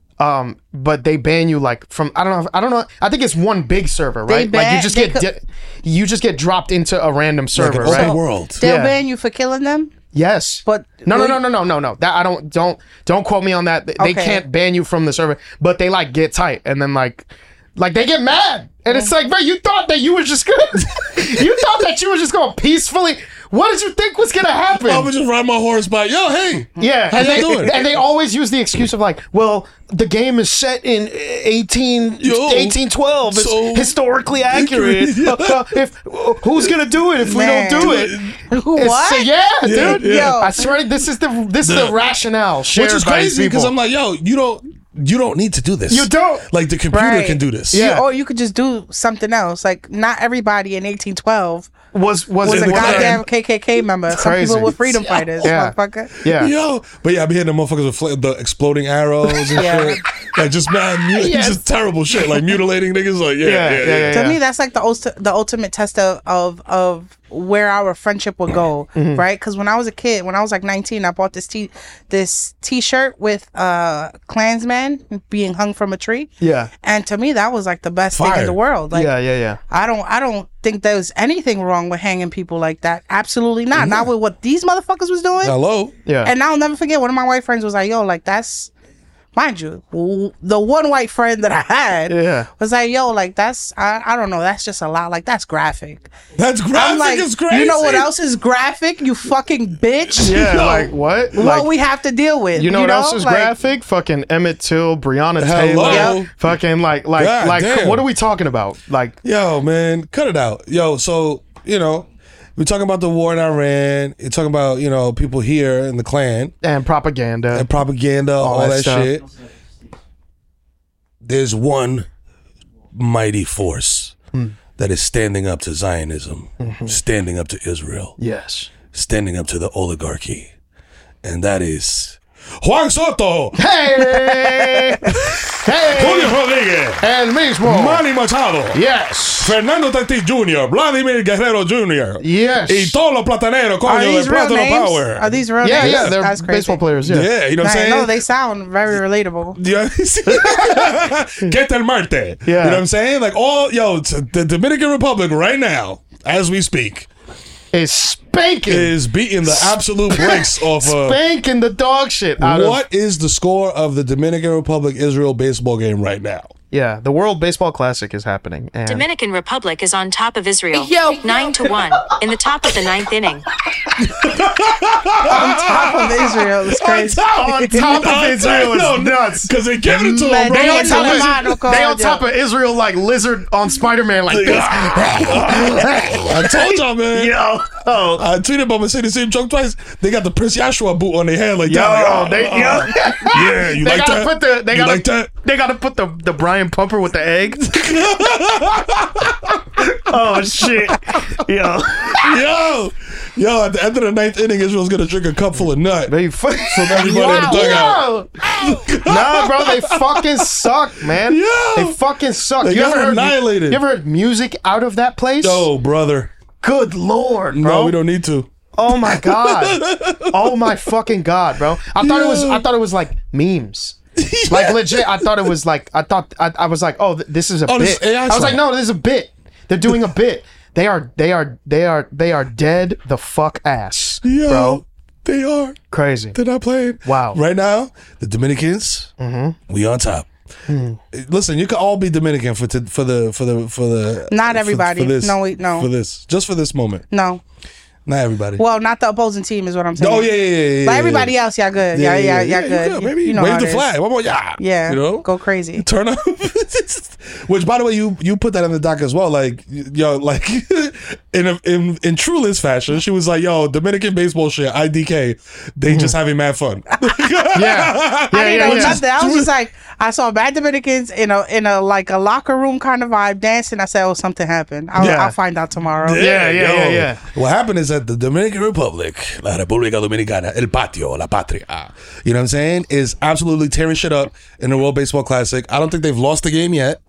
Um, but they ban you like from I don't know if, I don't know I think it's one big server, They right? like you ban- just they get co- di- you just get dropped into a random like server, an right? open world. They'll Yeah. ban you for killing them. Yes, But no, no, will no, you- no, no, no, no. That I don't don't don't quote me on that. They, they Okay. can't ban you from the server, but they like get tight and then like like they get mad and it's like, bro, you thought that you was just gonna you thought that you were just gonna peacefully. What did you think was gonna happen? I'm gonna just ride my horse by. Yo, hey. Yeah, How and you they, doing? and they always use the excuse of like, well, the game is set in eighteen, Yo, eighteen twelve. It's so- historically accurate. Yeah. Uh, if who's gonna do it if Man. we don't do it? It's- What? so yeah, Yeah, dude. yeah. Yo. I swear, this is the this is the rationale shared Which is by these crazy because people. I'm like, yo, you don't you don't need to do this. You don't. Like the computer Right. can do this. Yeah. You- or you could just do something else. Like not everybody in eighteen twelve was was, was in a the clan. goddamn K K K member. Some Crazy. people were freedom fighters, Yeah. motherfucker. Yeah. Yo, but yeah, I be hitting the motherfuckers with fl- the exploding arrows and Yeah. shit. Like just mad, mu- Yes. just terrible shit. Like mutilating niggas. Like yeah, Yeah, yeah, yeah, yeah. yeah, To me, that's like the ulti- the ultimate test of of, of where our friendship would go, Mm-hmm. right? Because when I was a kid, when I was like nineteen, I bought this t this t shirt with uh Klansman being hung from a tree. Yeah. And to me, that was like the best thing Fire. in the world. Like, yeah, yeah, yeah. I don't, I don't think there's anything wrong with hanging people like that. Absolutely not. Not with what these motherfuckers was doing. Hello. Yeah. And I'll never forget. One of my white friends was like, "Yo, like that's." Mind you, w- the one white friend that I had Yeah. was like, yo, like that's, I, I don't know, that's just a lot. Like, that's graphic. That's graphic. I'm like, It's crazy. you know what else is graphic? You fucking bitch. Yeah, Yo. like what? What Like, we have to deal with. you know what else is Like, graphic? Fucking Emmett Till, Breonna Hello. Taylor. Yep. Fucking like like God like damn. what are we talking about? Like Yo, man, cut it out. Yo, so, you know, we're talking about the war in Iran. You're talking about, you know, people here in the clan and propaganda. and propaganda, all, that that, stuff. shit. There's one mighty force that is standing up to Zionism, standing up to Israel, Yes. standing up to the oligarchy. And that is Juan Soto, Hey! hey! Julio Rodriguez, El mismo. Manny Machado, Yes. Fernando Tatis Junior, Vladimir Guerrero Junior, Yes. y todos los plataneros, Are coño, these de real Plátano names? Power. Are these real Yeah, names? yeah, they're That's crazy. baseball players. Yeah. Yeah, you know what I'm Nah, saying? no, they sound very relatable. Yeah. Get el Marte. Yeah. You know what I'm saying? Like all, yo, t- the Dominican Republic right now, as we speak, is spanking. is beating the absolute brakes off of. Spanking the dog shit out of. What is the score of the Dominican Republic Israel baseball game right now? Yeah, the World Baseball Classic is happening. And Dominican Republic is on top of Israel. Yo. Nine to one in the top of the ninth inning. On top of Israel, it's crazy. on top of Israel is nuts. Because they gave it to him, Man, bro. They on They top on of, top of- they on top of Israel like lizard on Spider-Man like this. I told y'all, man. Yo, oh, I tweeted about my the same joke twice. They got the Prince Joshua boot on their head like yo, that. Like, oh, they, yo. yeah, you They like gotta that? put the. They you gotta. like that? They gotta put the the Brian Pumper with the egg. oh shit, yo, Yo, yo, at the end of the ninth inning, Israel's gonna drink a cup full of nut. they fu- From everybody in the dugout. Yo. Nah, bro, they fucking suck, man. Yo. They fucking suck. They you got ever heard? annihilated. You ever heard music out of that place? Oh, brother. Good lord, bro. No, we don't need to. Oh my god. Oh my fucking god, bro. I thought it was I thought it was like memes. Like legit, I thought it was like I thought I, I was like, "Oh, th- this is a Oh, this bit." is A I I was song. like, "No, this is a bit. They're doing a bit. They are they are they are they are dead the fuck ass." Yo, Bro, they are. crazy. They're not playing. Wow. Right now, the Dominicans, we on top. Listen, you can all be Dominican for t- for the for the for the Not for- everybody. for this, No, wait, no. for this just for this moment. No. Not everybody. Well, not the opposing team is what I'm saying. oh yeah, yeah, yeah, yeah. But yeah, everybody yeah. else, y'all good. Yeah, yeah, yeah, you good. Maybe you know wave how the it is. flag. One more, yeah, Yeah, you know, go crazy. turn up. Which, by the way, you you put that in the doc as well. Like, yo, like in a, in in true Liz fashion, she was like, "Yo, Dominican baseball shit, I D K, they just having mad fun." Yeah. Yeah, I didn't yeah, know yeah. nothing. I was just like, I saw bad Dominicans in a in a like a locker room kind of vibe dancing. I said, "Oh, something happened. I'll, Yeah. I'll find out tomorrow." Yeah, yeah, yeah, yo. yeah. What happened is that the Dominican Republic, La República Dominicana, El Patio, La Patria, you know what I'm saying, is absolutely tearing shit up in the World Baseball Classic. I don't think they've lost the game yet.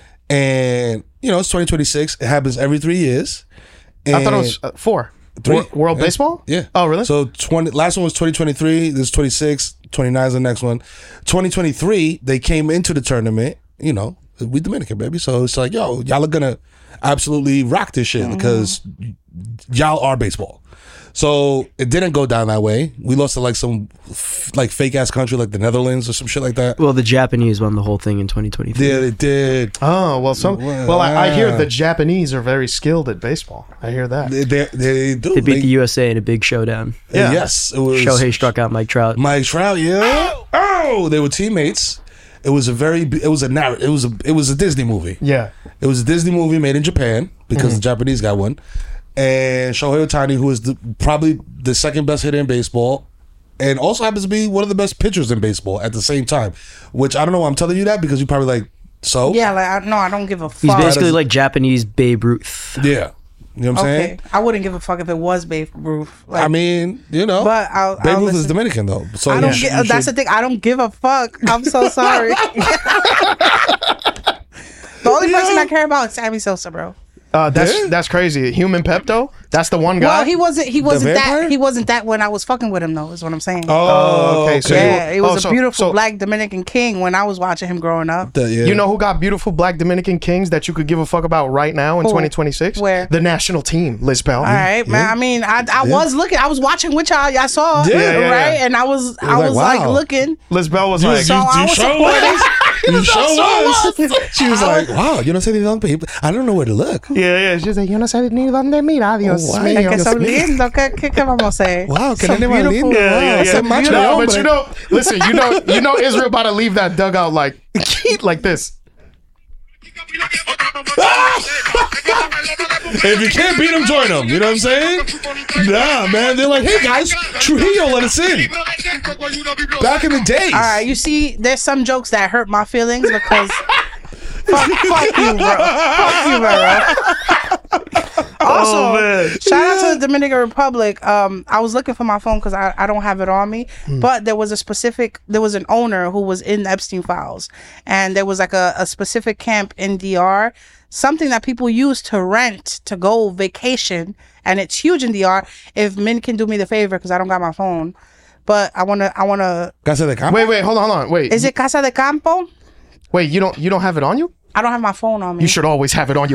And, you know, it's twenty twenty-six. It happens every three years. I thought it And- was uh, four. Three. Wor- World Yeah. Baseball? Yeah. Oh, really? So twenty last one was twenty twenty-three. This is twenty-six. twenty-nine is the next one. twenty twenty-three, they came into the tournament, you know, we Dominican, baby. So it's like, yo, y'all are gonna absolutely rock this shit because y'all are baseball. So it didn't go down that way. We lost to like some f- like fake ass country like the Netherlands or some shit like that. Well, the Japanese won the whole thing in twenty twenty-three. Yeah, they did. Oh, well, some. Wow. Well, I, I hear the Japanese are very skilled at baseball. I hear that. They, they, they do. They beat They- the U S A in a big showdown. Yeah. Yes, it was Shohei struck out Mike Trout. Mike Trout, yeah. Oh, they were teammates. It was a very, it was a narr- it was a, it was a Disney movie. Yeah. It was a Disney movie made in Japan because the Japanese got one, and Shohei Ohtani, who is the, probably the second best hitter in baseball, and also happens to be one of the best pitchers in baseball at the same time. Which I don't know why I'm telling you that because you probably like so Yeah, like I, no, I don't give a He's fuck. basically does- like Japanese Babe Ruth. yeah. You know what I'm Okay, saying? I wouldn't give a fuck if it was Babe Ruth. Like, I mean, you know, But I'll- Babe I'll Ruth is listen. Dominican though, so I you don't sh- get. you That's should- the thing. I don't give a fuck. I'm so sorry. The only person I care about is Sammy Sosa, bro. Uh, that's Yeah. that's crazy. Human Pepto. That's the one guy. Well, he wasn't. He wasn't vampire? that. He wasn't that when I was fucking with him, though. Is what I'm saying. Oh, okay, okay. so yeah, it was oh, a so- beautiful so- black Dominican king when I was watching him growing up. The- yeah. You know who got beautiful black Dominican kings that you could give a fuck about right now in Who? twenty twenty-six? Where? The national team, Liz Bell. All right, man. I mean, I I Yeah. was looking. I was watching with y'all. Y'all saw, Yeah, yeah, right? yeah. And I was, I like, was like wow. looking. Liz Bell was like, So I was sure supporting. was. You sure was. She was like, wow, you don't say anything people. I don't know where to look. yeah, yeah. She's like, yo no sabes ni dónde mira, Dios Oh, wow. mío. Es que Dios son mío. lindos. ¿Qué, qué, qué vamos a hacer? Wow, que Son nene más beautiful. lindo. Yeah, Wow, yeah, ese yeah. macho No, hombre. but you know, listen, you know, you know, Israel about to leave that dugout like, like this. If you can't beat them, join them. You know what I'm saying? Nah, man. They're like, hey guys, Trujillo let us in. Back in the days. All right, you see, there's some jokes that hurt my feelings because fuck, fuck you, bro. Fuck you, bro. Also, Oh, man. shout out to the Dominican Republic. Um, I was looking for my phone because I, I don't have it on me, but there was a specific, there was an owner who was in the Epstein files, and there was like a, a specific camp in D R, something that people use to rent to go vacation, and it's huge in D R. If Min can do me the favor, because I don't got my phone, but I wanna, I wanna. Casa de Campo? Wait, wait, hold on, hold on. Wait, Is it Casa de Campo? wait, you don't, you don't have it on you? I don't have my phone on me. You should always have it on you.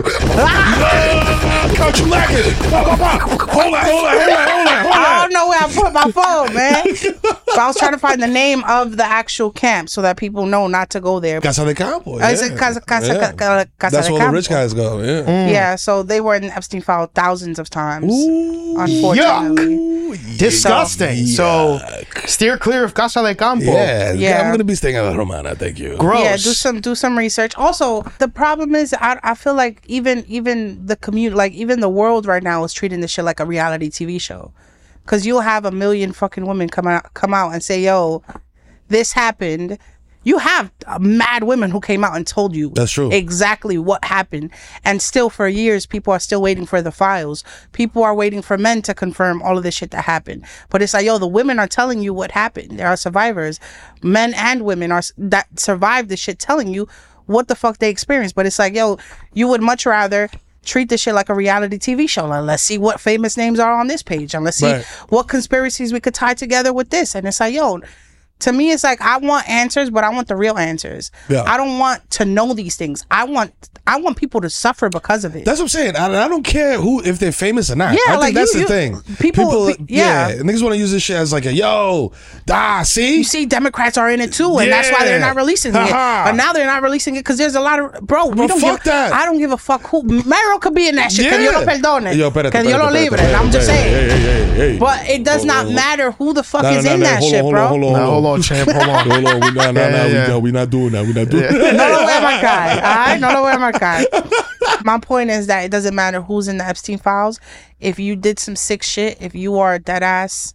Count you lacking. Hold on, hold on, hold on, hold on. I don't know where I put my phone, man. But I was trying to find the name of the actual camp so that people know not to go there. Casa de Campo. Uh, is it Casa, Casa, Yeah. Casa, Casa That's de where the Campo? rich guys go. Yeah. Mm. Yeah, so they were in the Epstein file thousands of times. Ooh, Unfortunately. Ooh, Disgusting. So steer clear of Casa de Campo. Yeah, Yeah. I'm gonna be staying at Romana. Thank you. Gross. Yeah, do some do some research. Also, the problem is, I I feel like even even the community, like even the world right now, is treating this shit like a reality T V show. Cause you'll have a million fucking women come out come out and say, "Yo, this happened." You have uh, mad women who came out and told you That's true. exactly what happened, and still for years people are still waiting for the files. People are waiting for men to confirm all of this shit that happened. But it's like, yo, the women are telling you what happened. There are survivors, men and women are that survived the shit, telling you what the fuck they experienced. But it's like, yo, you would much rather treat this shit like a reality T V show. Like, let's see what famous names are on this page, and let's see Right. what conspiracies we could tie together with this. And it's like, yo, to me, it's like, I want answers, but I want the real answers. Yeah. I don't want to know these things. I want I want people to suffer because of it. That's what I'm saying. I, I don't care who if they're famous or not. Yeah, I think like, that's you- the you- thing. people- pe- yeah. niggas want to use this shit as like a yo, ah, see, You see, Democrats are in it too, and that's why they're not releasing it. Ha-ha. But now they're not releasing it because there's a lot of bro. We Bro, don't fuck give, that. I don't give a fuck who. Meryl could be in that shit. Que Dios lo perdone. Yo, espérate, Que Dios lo espérate, libre. espérate, I'm just hey, saying. hey, hey, hey, hey. But it does Hold not on. matter who the fuck No, no, is no, in no, that hold shit, on, hold bro. on, hold on, Now, hold hold on. on, champ. Hold on. Hold on, we not, nah, Yeah, nah, yeah, we, yeah. no, we not doing that. We not doing No that. lo voy a marcar. Alright, no lo voy a marcar. My point is that it doesn't matter who's in the Epstein files. If you did some sick shit, if you are dead ass,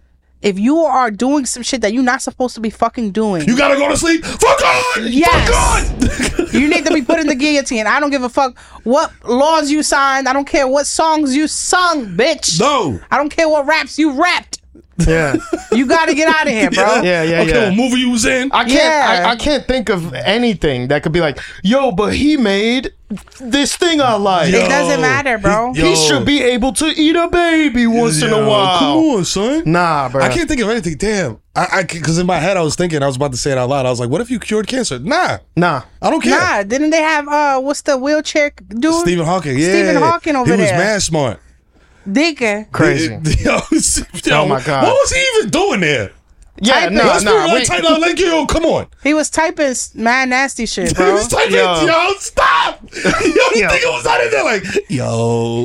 if you are doing some shit that you're not supposed to be fucking doing, You gotta go to sleep. Fuck on. Yes. Fuck on. you need to be put in the guillotine. I don't give a fuck what laws you signed. I don't care what songs you sung, bitch. No. I don't care what raps you rapped. Yeah. You gotta get out of here, bro. Yeah, yeah, okay, yeah. what movie you was in? I can't. Yeah. I, I can't think of anything that could be like, yo, but he made this thing I like. It doesn't matter, bro. Yo. He should be able to eat a baby once in a Yo, while. Come on, son. Nah, bro. I can't think of anything. Damn. I, I, because in my head I was thinking, I was about to say it out loud. I was like, what if you cured cancer? Nah, Nah. I don't care. Nah, didn't they have uh what's the wheelchair dude? Stephen Hawking. Yeah, Stephen Hawking over he was there. mad smart. Dicke. Crazy. Yo, yo, Oh my God. What was he even doing there? Yeah, Typing. no, Let's no. be Nah, real we- tight. Like, yo, come on. He was typing s- mad nasty shit, He bro. was typing, Yo. yo, stop. Yo, you Yo. think it was out of there like, yo,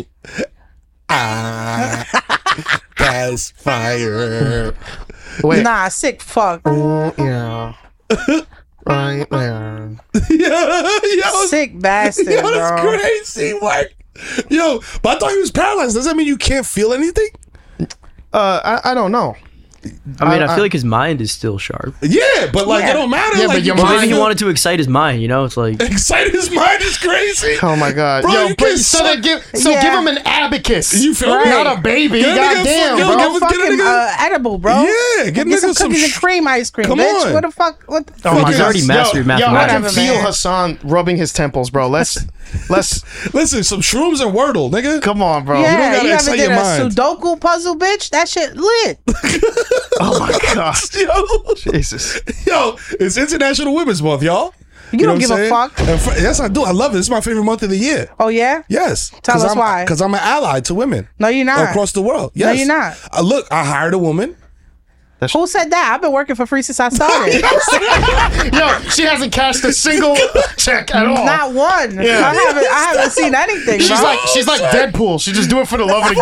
ah, that's fire. Wait. Nah, sick fuck. Oh, yeah. Right there. yo, yo, Sick bastard, yo, that's bro. crazy work. Yo, but I thought he was paralyzed. Does that mean you can't feel anything? Uh, I, I don't know. I mean, I, I- feel like his mind is still sharp. Yeah, but like Yeah. it don't matter. Yeah, like, but your you Well, can't maybe he feel- wanted to excite his mind. You know, it's like excite his mind is crazy. Oh my God. Bro, Yo, you but can't so suck- then give so Yeah. give him an abacus. You feel me? Not a baby. Get a nigga a Goddamn, fuck- yo, bro. give No a- get a fucking nigga- uh, edible, bro. Yeah, get a Get some nigga some cookies and sh- cream ice cream, Come bitch. on. What the fuck? What the Oh fuck? my he's God. already mastered yo, yo, I mathematics. can Whatever, feel man. Hassan rubbing his temples, bro. Let's let's Listen, some shrooms and Wordle, nigga. come on, bro. Yeah, gotta you, ever excite did your a mind. Sudoku puzzle, bitch? That shit lit. Oh my God. Yo, Jesus. yo, it's International Women's Month, y'all. You, know don't what give I'm a saying? fuck. And fr- yes, I do. I love it. It's my favorite month of the year. Oh yeah? Yes. Tell Cause us I'm, why. Because I'm an ally to women No, you're not. across the world. No, Yes. you're not. Uh, look, I hired a woman. Who said that? I've been working for free since I started. Yo, she hasn't cashed a single check at all. Not one. Yeah. I haven't. I haven't seen anything. She's bro. like she's like Deadpool. She just do it for the love of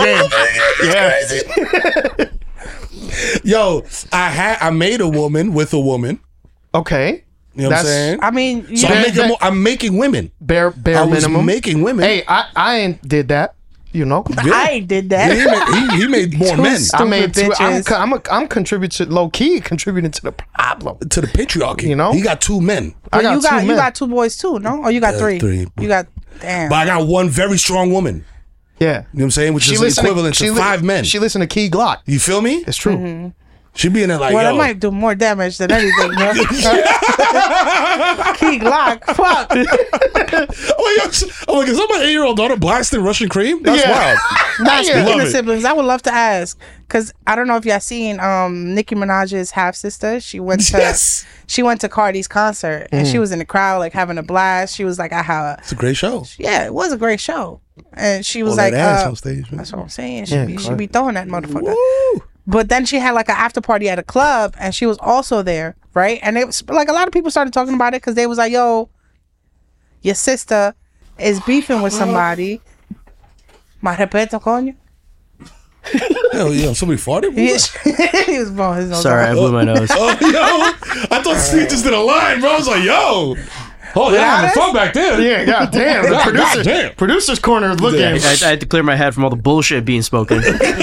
the game. Yeah. Yo, I had I made a woman with a woman. Okay. You know That's- what I'm saying? I mean, you So Bare- I'm making, bare- mo- I'm making women. Bare bare I was minimum. making women. Hey, I I ain't did that. You know. I ain't did Yeah, that. he, made, he, he made more Two men st- I made Stupid two. I'm, bitches. co- I'm, a, I'm contributing low key contributing to the problem. to the patriarchy. You know? he got two men, I But got you got two you men. got two boys too, no? Or you got Uh, three? three. You got damn. but I got one very strong woman. Yeah. You know what I'm saying? Which is listened equivalent to, she li- five men. She listened to Key Glock. You feel me? It's true. Mm-hmm. She be in there like, Well, yo. that might do more damage than anything, yo. Key Glock, fuck. I'm like, yo, I'm like, is that my eight-year-old daughter blasting Russian cream? That's Yeah. wild. Now, speaking Love of it. siblings, I would love to ask, because I don't know if y'all seen um, Nicki Minaj's half sister. She went to Yes. she went to Cardi's concert, and she was in the crowd like having a blast. She was like, I have, It's a great show. yeah, it was a great show, and she was All like, that ass uh, on stage, man. that's what I'm saying. She, Yeah, be, she Cardi. be throwing that motherfucker. Woo. But then she had like an after party at a club, and she was also there, right? And it was like a lot of people started talking about it because they was like, "Yo, your sister is beefing with somebody." My respeto, coño. Yo, yo, somebody farted? What He, was that? he was blowing his nose. Sorry, I out. blew my nose. Oh, yo. I thought Steve just did a line, bro. I was like, yo. Oh, yeah, the phone back there. Yeah, god damn. The God producer, damn. producer's corner is looking. I, I had to clear my head from all the bullshit being spoken.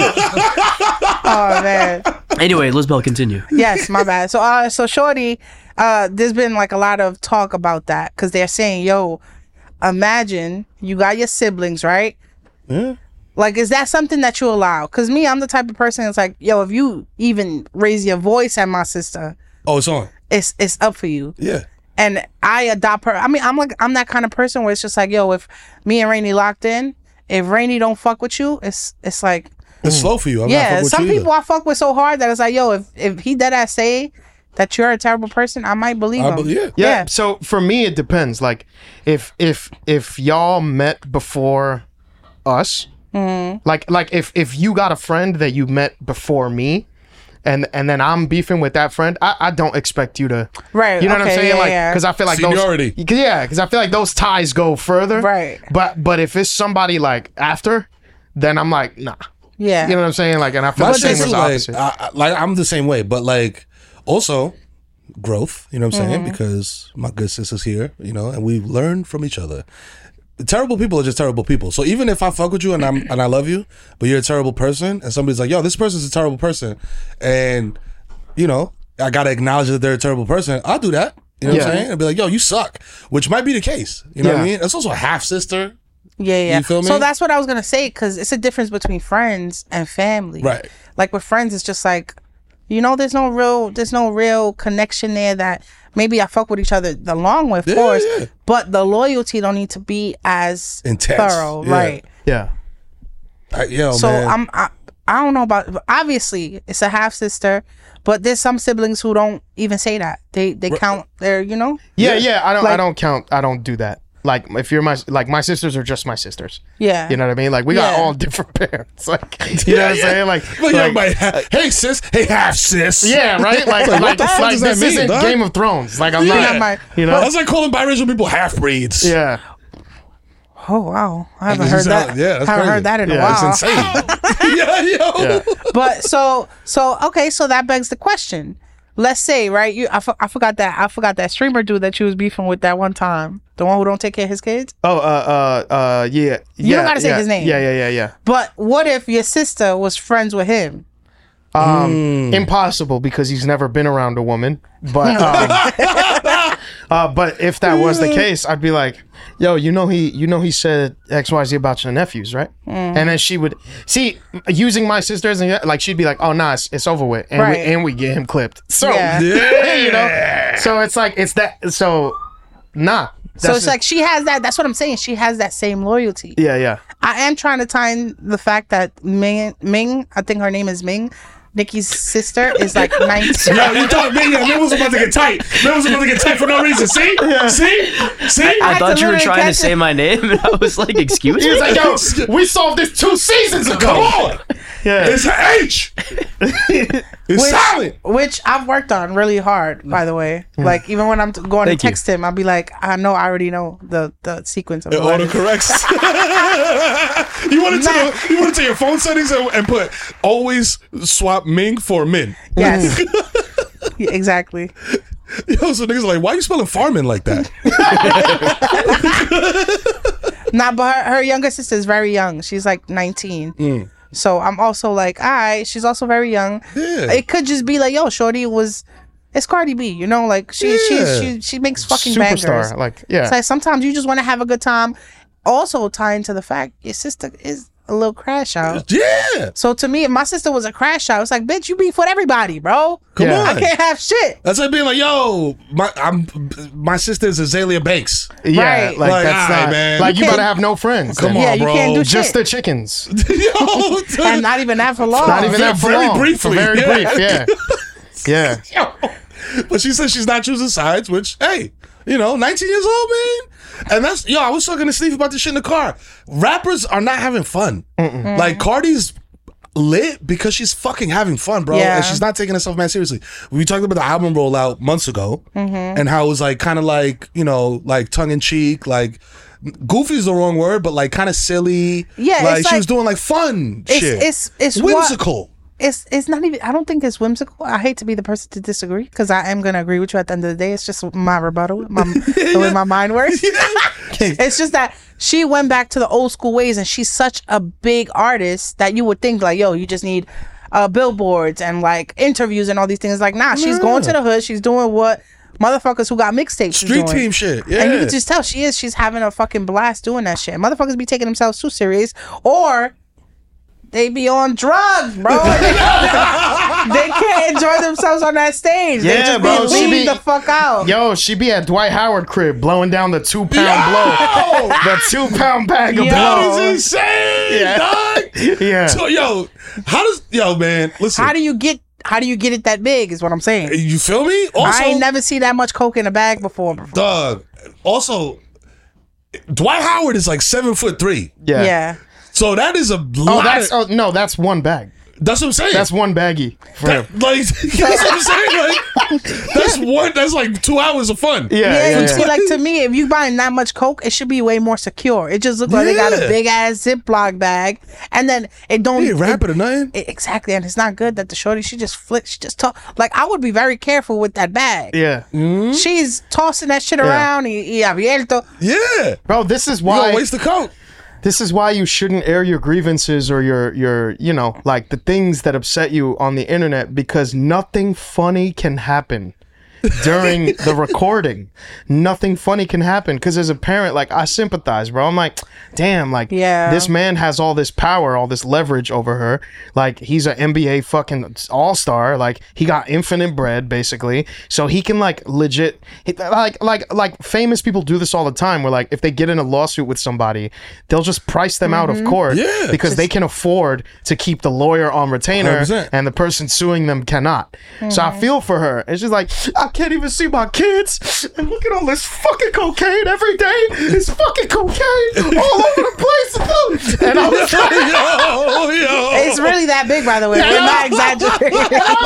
Oh man. Anyway, Lizbel, continue. Yes, my bad. So, uh, so Shorty, uh, there's been like a lot of talk about that because they're saying, "Yo, imagine you got your siblings, right? Yeah. Like, is that something that you allow? Because me, I'm the type of person that's like, yo, if you even raise your voice at my sister, Oh, it's on. it's it's up for you." Yeah. And I adopt her. I mean, I'm like, I'm that kind of person where it's just like, yo, if me and Rainey locked in, if Rainey don't fuck with you, it's it's like, It's slow for you. I'm not yeah. fucking with Some you people either. I fuck with so hard that it's like, yo, if if he dead ass say that you're a terrible person, I might believe I him. believe- yeah. Yeah, Yeah. So for me, it depends. Like, if if if y'all met before us, Mm-hmm. like like if if you got a friend that you met before me, and and then I'm beefing with that friend, I, I don't expect you to. Right, You know what I'm okay, saying? yeah, Like, yeah. because I feel like Seniority. those. Yeah, because I feel like those ties go further. Right. But but if it's somebody like after, then I'm like, nah. Yeah. You know what I'm saying? Like, and I feel My the same sister, was the like, opposite. I, I- like, I'm the same way, but like, also growth. You know what I'm saying? Mm-hmm. Because my good sister's here, you know, and we learn from each other. Terrible people are just terrible people. So even if I fuck with you and I'm and I love you, but you're a terrible person, and somebody's like, "Yo, this person's a terrible person," and you know, I gotta acknowledge that they're a terrible person. I'll do that. You know what I'm Yeah. saying? I'll be like, "Yo, you suck," which might be the case. You know what I Yeah. mean? That's also a half sister. Yeah, yeah. You feel me? So that's what I was gonna say because it's a difference between friends and family. Right. Like with friends, it's just like, you know, there's no real, there's no real connection there that maybe I fuck with each other along with, of Yeah, course. yeah. But the loyalty don't need to be as Intense. thorough, Yeah. right? yeah. I, yo, so man. I'm, I, I don't know about. Obviously, it's a half sister, but there's some siblings who don't even say that. They they count their, you know. Yeah, yeah. I don't. I Like- don't count. I don't do that. Like, if you're my like my sisters are just my sisters. Yeah. You know what I mean? Like, we got Yeah. all different parents. Like, you know what I'm saying? Like, But yo, like- my ha- hey sis, hey half sis. yeah, right. Like, Like, like, what the fuck like does that this mean, isn't dog? Game of Thrones. Like, I'm Yeah. not. my- You know? That's like calling biracial people half breeds. Yeah. Oh wow, I haven't You heard sound- that. yeah, that's haven't crazy. heard that in a Yeah, while. It's insane. yeah, yo. Yeah. But so so okay, so that begs the question. Let's say, right? You, I, for- I forgot that I forgot that streamer dude that you was beefing with that one time. The one who don't take care of his kids. Oh, uh, uh, uh, yeah. You don't yeah, gotta say yeah, his name. Yeah, yeah, yeah, yeah. But what if your sister was friends with him? Um, impossible because he's never been around a woman. But, um, uh, but if that was the case, I'd be like, "Yo, you know he, you know he said X, Y, Z about your nephews, right?" And then she would see using my sisters and like she'd be like, "Oh, nah, it's, it's over with," and Right. we and we get him clipped. So Yeah. you know, so it's like it's that. So nah. So That's it's just- like she has that. That's what I'm saying. She has that same loyalty. yeah, yeah. I am trying to tie in the fact that Ming, Ming, I think her name is Ming, Nikki's sister is like nineteen. Yo, you thought man, man was about to get tight. Man was about to get tight for no reason. See? See? See? I had thought to you were literally trying to catch say it. my name, and I was like, excuse He was me? like, "Yo, we solved this two seasons ago." Come on. Yeah. It's an H. It's silent. Which I've worked on really hard, by the way. Like even when I'm t- going Thank to you. text him, I'll be like, I know, I already know the the sequence of It the letters. autocorrects. you want to Nah. tell you want to tell your phone settings and, and put always swap Ming for Min. Yes, Yeah, exactly. Yo, so niggas are like, why you spelling farming like that? Nah, but her, her younger sister is very young. She's like nineteen. Mm. So I'm also like, all right, she's also very young. Yeah. It could just be like, yo, Shorty was, it's Cardi B, you know, like she Yeah. she she she makes fucking Superstar. bangers. Like, yeah. It's like sometimes you just want to have a good time. Also tie into the fact your sister is a little crash out. Yeah. So to me, if my sister was a crash out, it's like, bitch, you beef with everybody, bro. Come Yeah. on. I can't have shit. That's like being like, yo, my I'm my sister is Azalea Banks. Yeah, Right. like, Like, that's all right, not man. like you You better can't- have no friends. Come then. on, Yeah, you bro. can't do Just shit. the chickens. Yo, And not even that for long. Not even that for Very long. briefly, For very yeah. brief. Yeah. Yeah. But she says she's not choosing sides, which, hey, you know, nineteen years old, man. And that's, yo, I was talking to Steve about this shit in the car. Rappers are not having fun. Like, Cardi's lit because she's fucking having fun, bro. Yeah. And she's not taking herself man seriously. We talked about the album rollout months ago and how it was like kind of like, you know, like tongue in cheek, like goofy is the wrong word, but like kind of silly. Yeah, like it's she like- was doing like fun It's shit. it's it's what- whimsical. It's it's not even. I don't think it's whimsical. I hate to be the person to disagree because I am gonna agree with you at the end of the day. It's just my rebuttal, my, the way my mind works. It's just that she went back to the old school ways, and she's such a big artist that you would think like, yo, you just need uh, billboards and like interviews and all these things. Like, nah, she's going to the hood. She's doing what motherfuckers who got mixtapes is Street doing. team shit. Yeah. And you can just tell she is. She's having a fucking blast doing that shit. Motherfuckers be taking themselves too serious, or they be on drugs, bro. They can't enjoy themselves on that stage. they Yeah, just bro, be she leaving be- the fuck out. Yo, she be at Dwight Howard crib blowing down the two pound blow. The two pound bag of Yo. That blow. is insane, Yeah. dog. Yeah. So, yo, how does, yo, man, listen. How do you get? How do you get it that big? Is what I'm saying. You feel me? Also, I ain't never see that much coke in a bag before. before. dog. Also, Dwight Howard is like seven foot three. Yeah. Yeah. So that is a Oh, lot. that's of, oh no, that's one bag. that's what I'm saying. That's one baggie for That- him. like that's what I'm saying. Like that's one. That's like two hours of fun. Yeah, Yeah, yeah, you yeah. see, like to me, if you buying that much coke, it should be way more secure. It just look like they got Yeah. a big ass Ziploc bag, and then it don't He ain't rapping or nothing. it- exactly, and it's not good that the shorty she just flicks, she just talk. Like I would be very careful with that bag. Yeah. She's tossing that shit around. Y, y abierto. Yeah. Bro, this is You gonna why waste the coat. this is why you shouldn't air your grievances or your your you know, like the things that upset you on the internet, because nothing funny can happen during the recording. Nothing funny can happen, because as a parent, like, I sympathize, bro. I'm like, damn, like, Yeah. this man has all this power, all this leverage over her. Like, he's an N B A fucking all-star. Like, he got infinite bread, basically, so he can, like, legit, he- like like like famous people do this all the time, where, like, if they get in a lawsuit with somebody, they'll just price them out of court. Yeah. Because they can afford to keep the lawyer on retainer, one hundred percent. and the person suing them cannot. So I feel for her. It's just like, I can't even see my kids, and look at all this fucking cocaine every day. It's fucking cocaine all over the place. And I was like, yo, yo. It's really that big, by the way. We're not exaggerating.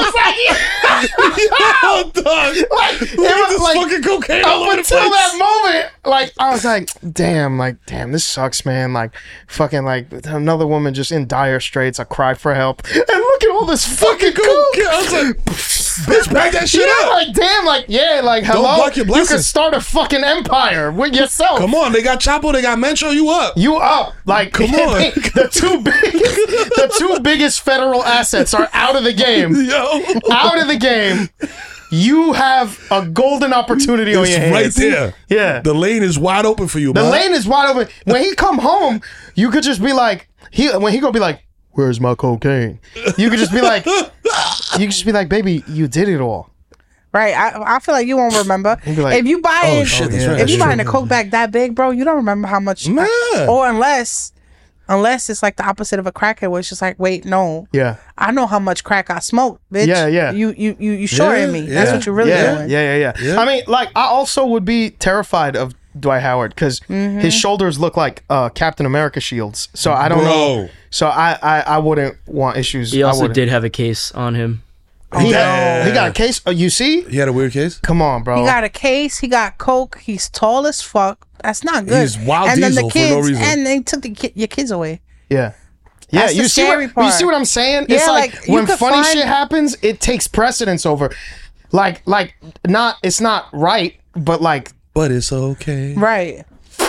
yo, dog. like, Look it at was this like, fucking cocaine all over up the until place. that moment, like, I was like, damn, like, damn, this sucks, man. Like, fucking, like, another woman just in dire straits. I cry for help, and look at all this fucking coke. I was like, bitch, back that shit Yeah, up. like, damn, like, yeah, like, hello, block your you can blessings. start a fucking empire with yourself. Come on, they got Chapo, they got Mencho, you up. You up? Like, Come on. the two biggest, the two biggest federal assets are out of the game. Yo. Out of the game. You have a golden opportunity on It's your hands. right there. Yeah. The lane is wide open for you, The man. lane is wide open. When he come home, you could just be like, he when he gonna be like, where's my cocaine? You could just be like, you could just be like, baby, you did it all. Right, I, I feel like you won't remember. be like, if you buy oh, it, shit, that's if right, you that's buying true. a coke bag that big, bro, you don't remember how much. Man. Or unless, unless it's like the opposite of a crackhead, where it's just like, wait, no, Yeah. I know how much crack I smoked, bitch. Yeah, yeah. You, you, you, you shorting Yeah, me. That's yeah. what you're really yeah, doing. Yeah, yeah, yeah, Yeah. I mean, like, I also would be terrified of Dwight Howard, because Mm-hmm. his shoulders look like uh, Captain America shields. So I don't Bro. know. So I, I, I wouldn't want issues. He I also wouldn't. did have a case on him. He, Yeah. got, he got a case. Oh, you see? He had a weird case. Come on, bro. He got a case. He got coke. He's tall as fuck. That's not good. He's wild and then the diesel kids, for no reason. and they took the ki- your kids away. yeah. Yeah, That's the you see scary what, part. You see what I'm saying? Yeah, It's like, like, you when could funny find- shit happens, it takes precedence over. Like, like not. It's not right, but like, But it's okay. Right.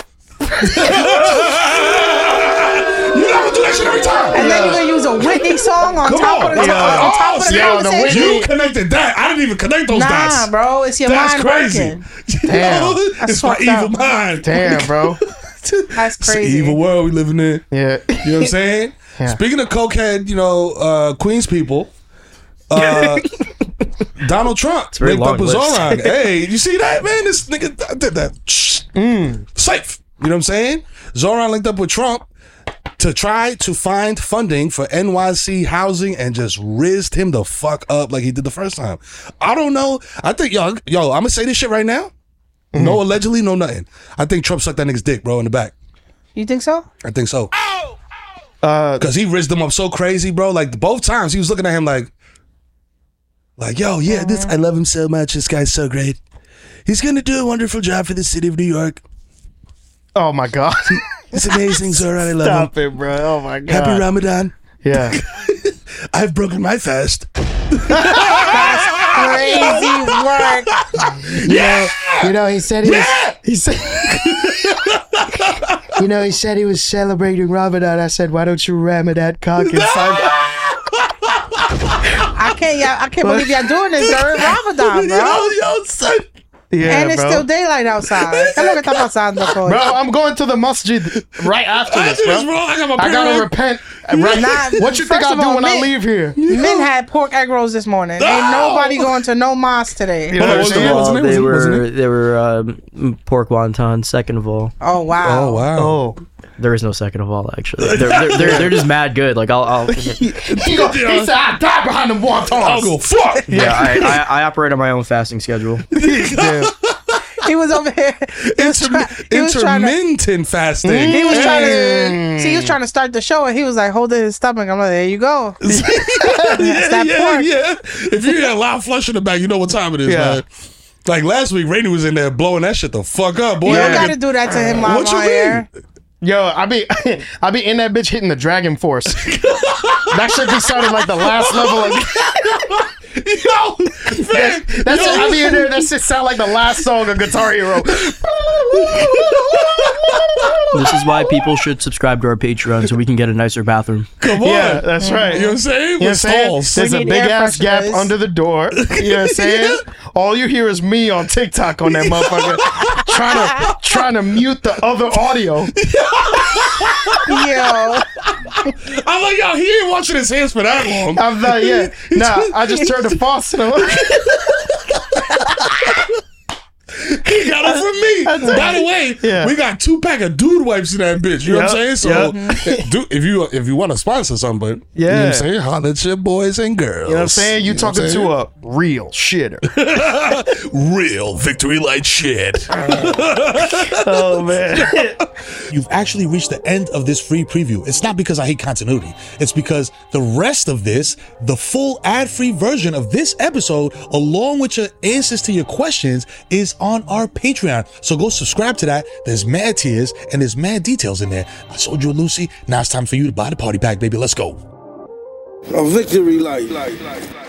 You never do that shit every time. And then you're gonna use a Whitney song on Come top on. of the, Yeah. on top of the Yo, the conversation. Whitney- You connected that. I didn't even connect those Nah, dots. bro, it's your That's mind crazy. working. Damn. It's my fucked evil up. mind. damn, bro. That's It's an crazy. evil world we living in. Yeah. You know what I'm saying? Yeah. Speaking of cokehead, you know, uh, Queens people, uh, Donald Trump very linked up long with list. Zoran. Hey, you see that, man? This nigga I did that. Mm. Safe. You know what I'm saying? Zoran linked up with Trump to try to find funding for N Y C housing and just rizzed him the fuck up like he did the first time. I don't know. I think, yo, yo, I'm gonna say this shit right now. Mm-hmm. No allegedly, no nothing. I think Trump sucked that nigga's dick, bro, in the back. You think so? I think so. Uh, Cause he rizzed him up so crazy, bro. Like both times he was looking at him like, like, yo, yeah, this I love him so much. This guy's so great. He's gonna do a wonderful job for the city of New York. oh my God. It's amazing, Zoran. I love Stop him. it, bro. Oh my God. Happy Ramadan. Yeah. I've broken my fast. Crazy work. Yeah. You know, he said he Yeah. was. He said. You know, he said he was celebrating Ramadan. I said, why don't you ram that cock inside? I can't. Yeah, I can't believe y'all doing this during Ramadan, bro. Yo, yo, son. Yeah, And it's bro. still daylight outside. ¿Qué es lo que está pasando, coño? Bro, I'm going to the masjid right after I this, did this, bro. bro. I got my I gotta period. repent. Right. Nah, What you think first I'll of do all, when I Min- leave here? Men had pork egg rolls this morning. Ain't nobody going to no mosque today. You know what I'm What's the First name? of What's the all, name? they What's the name? were they were um, pork wontons. Second of all, Oh wow. Oh, wow. Oh. there is no second of all. Actually, they're they're, they're, they're just mad good. Like I'll, I'll He, go, he said, I died behind them wontons. I'll go fuck. yeah, I, I I operate on my own fasting schedule. Yeah. He was over here. He was, Inter- try, he was trying to. intermittent fasting. He was trying Mm. to. See, he was trying to start the show, and he was like holding his stomach. I'm like, there you go. yeah, that yeah, pork. yeah. If you hear a loud flush in the back, you know what time it is, Yeah. man. Like last week, Rainey was in there blowing that shit the fuck up, boy. You don't That got to nigga- do that to him live What you on air. mean? Yo, I be I be in that bitch hitting the Dragon Force. That shit be started like the last level of Yo, man, that's yo, it. I be in there, that shit sound like the last song of Guitar Hero. This is why people should subscribe to our Patreon so we can get a nicer bathroom. come on. Yeah, that's right. You know what I'm saying? You know what I'm With saying? stalls. There's a need big air ass gap fresheners. under the door. You know what I'm saying? All you hear is me on TikTok on that motherfucker trying to trying to mute the other audio. Yo, I'm like, yo, he ain't watching his hands for that long. I'm like, yeah. Nah, I just turned the faucet on. He got it from me. By the way, Yeah. we got two pack of dude wipes in that bitch. You know what I'm Yep, saying? So, dude, if you if you want to sponsor something, but you know what Yeah. I'm saying? Holla at your boys and girls. You know what I'm saying? You talking to a real shitter. real Victory Light shit. Oh man. You've actually reached the end of this free preview. It's not because I hate continuity. It's because the rest of this, the full ad-free version of this episode, along with your answers to your questions, is on our Patreon. So go subscribe to that. There's mad tiers and there's mad details in there. I sold you a Lucy. Now it's time for you to buy the party pack, baby. Let's go. A victory light.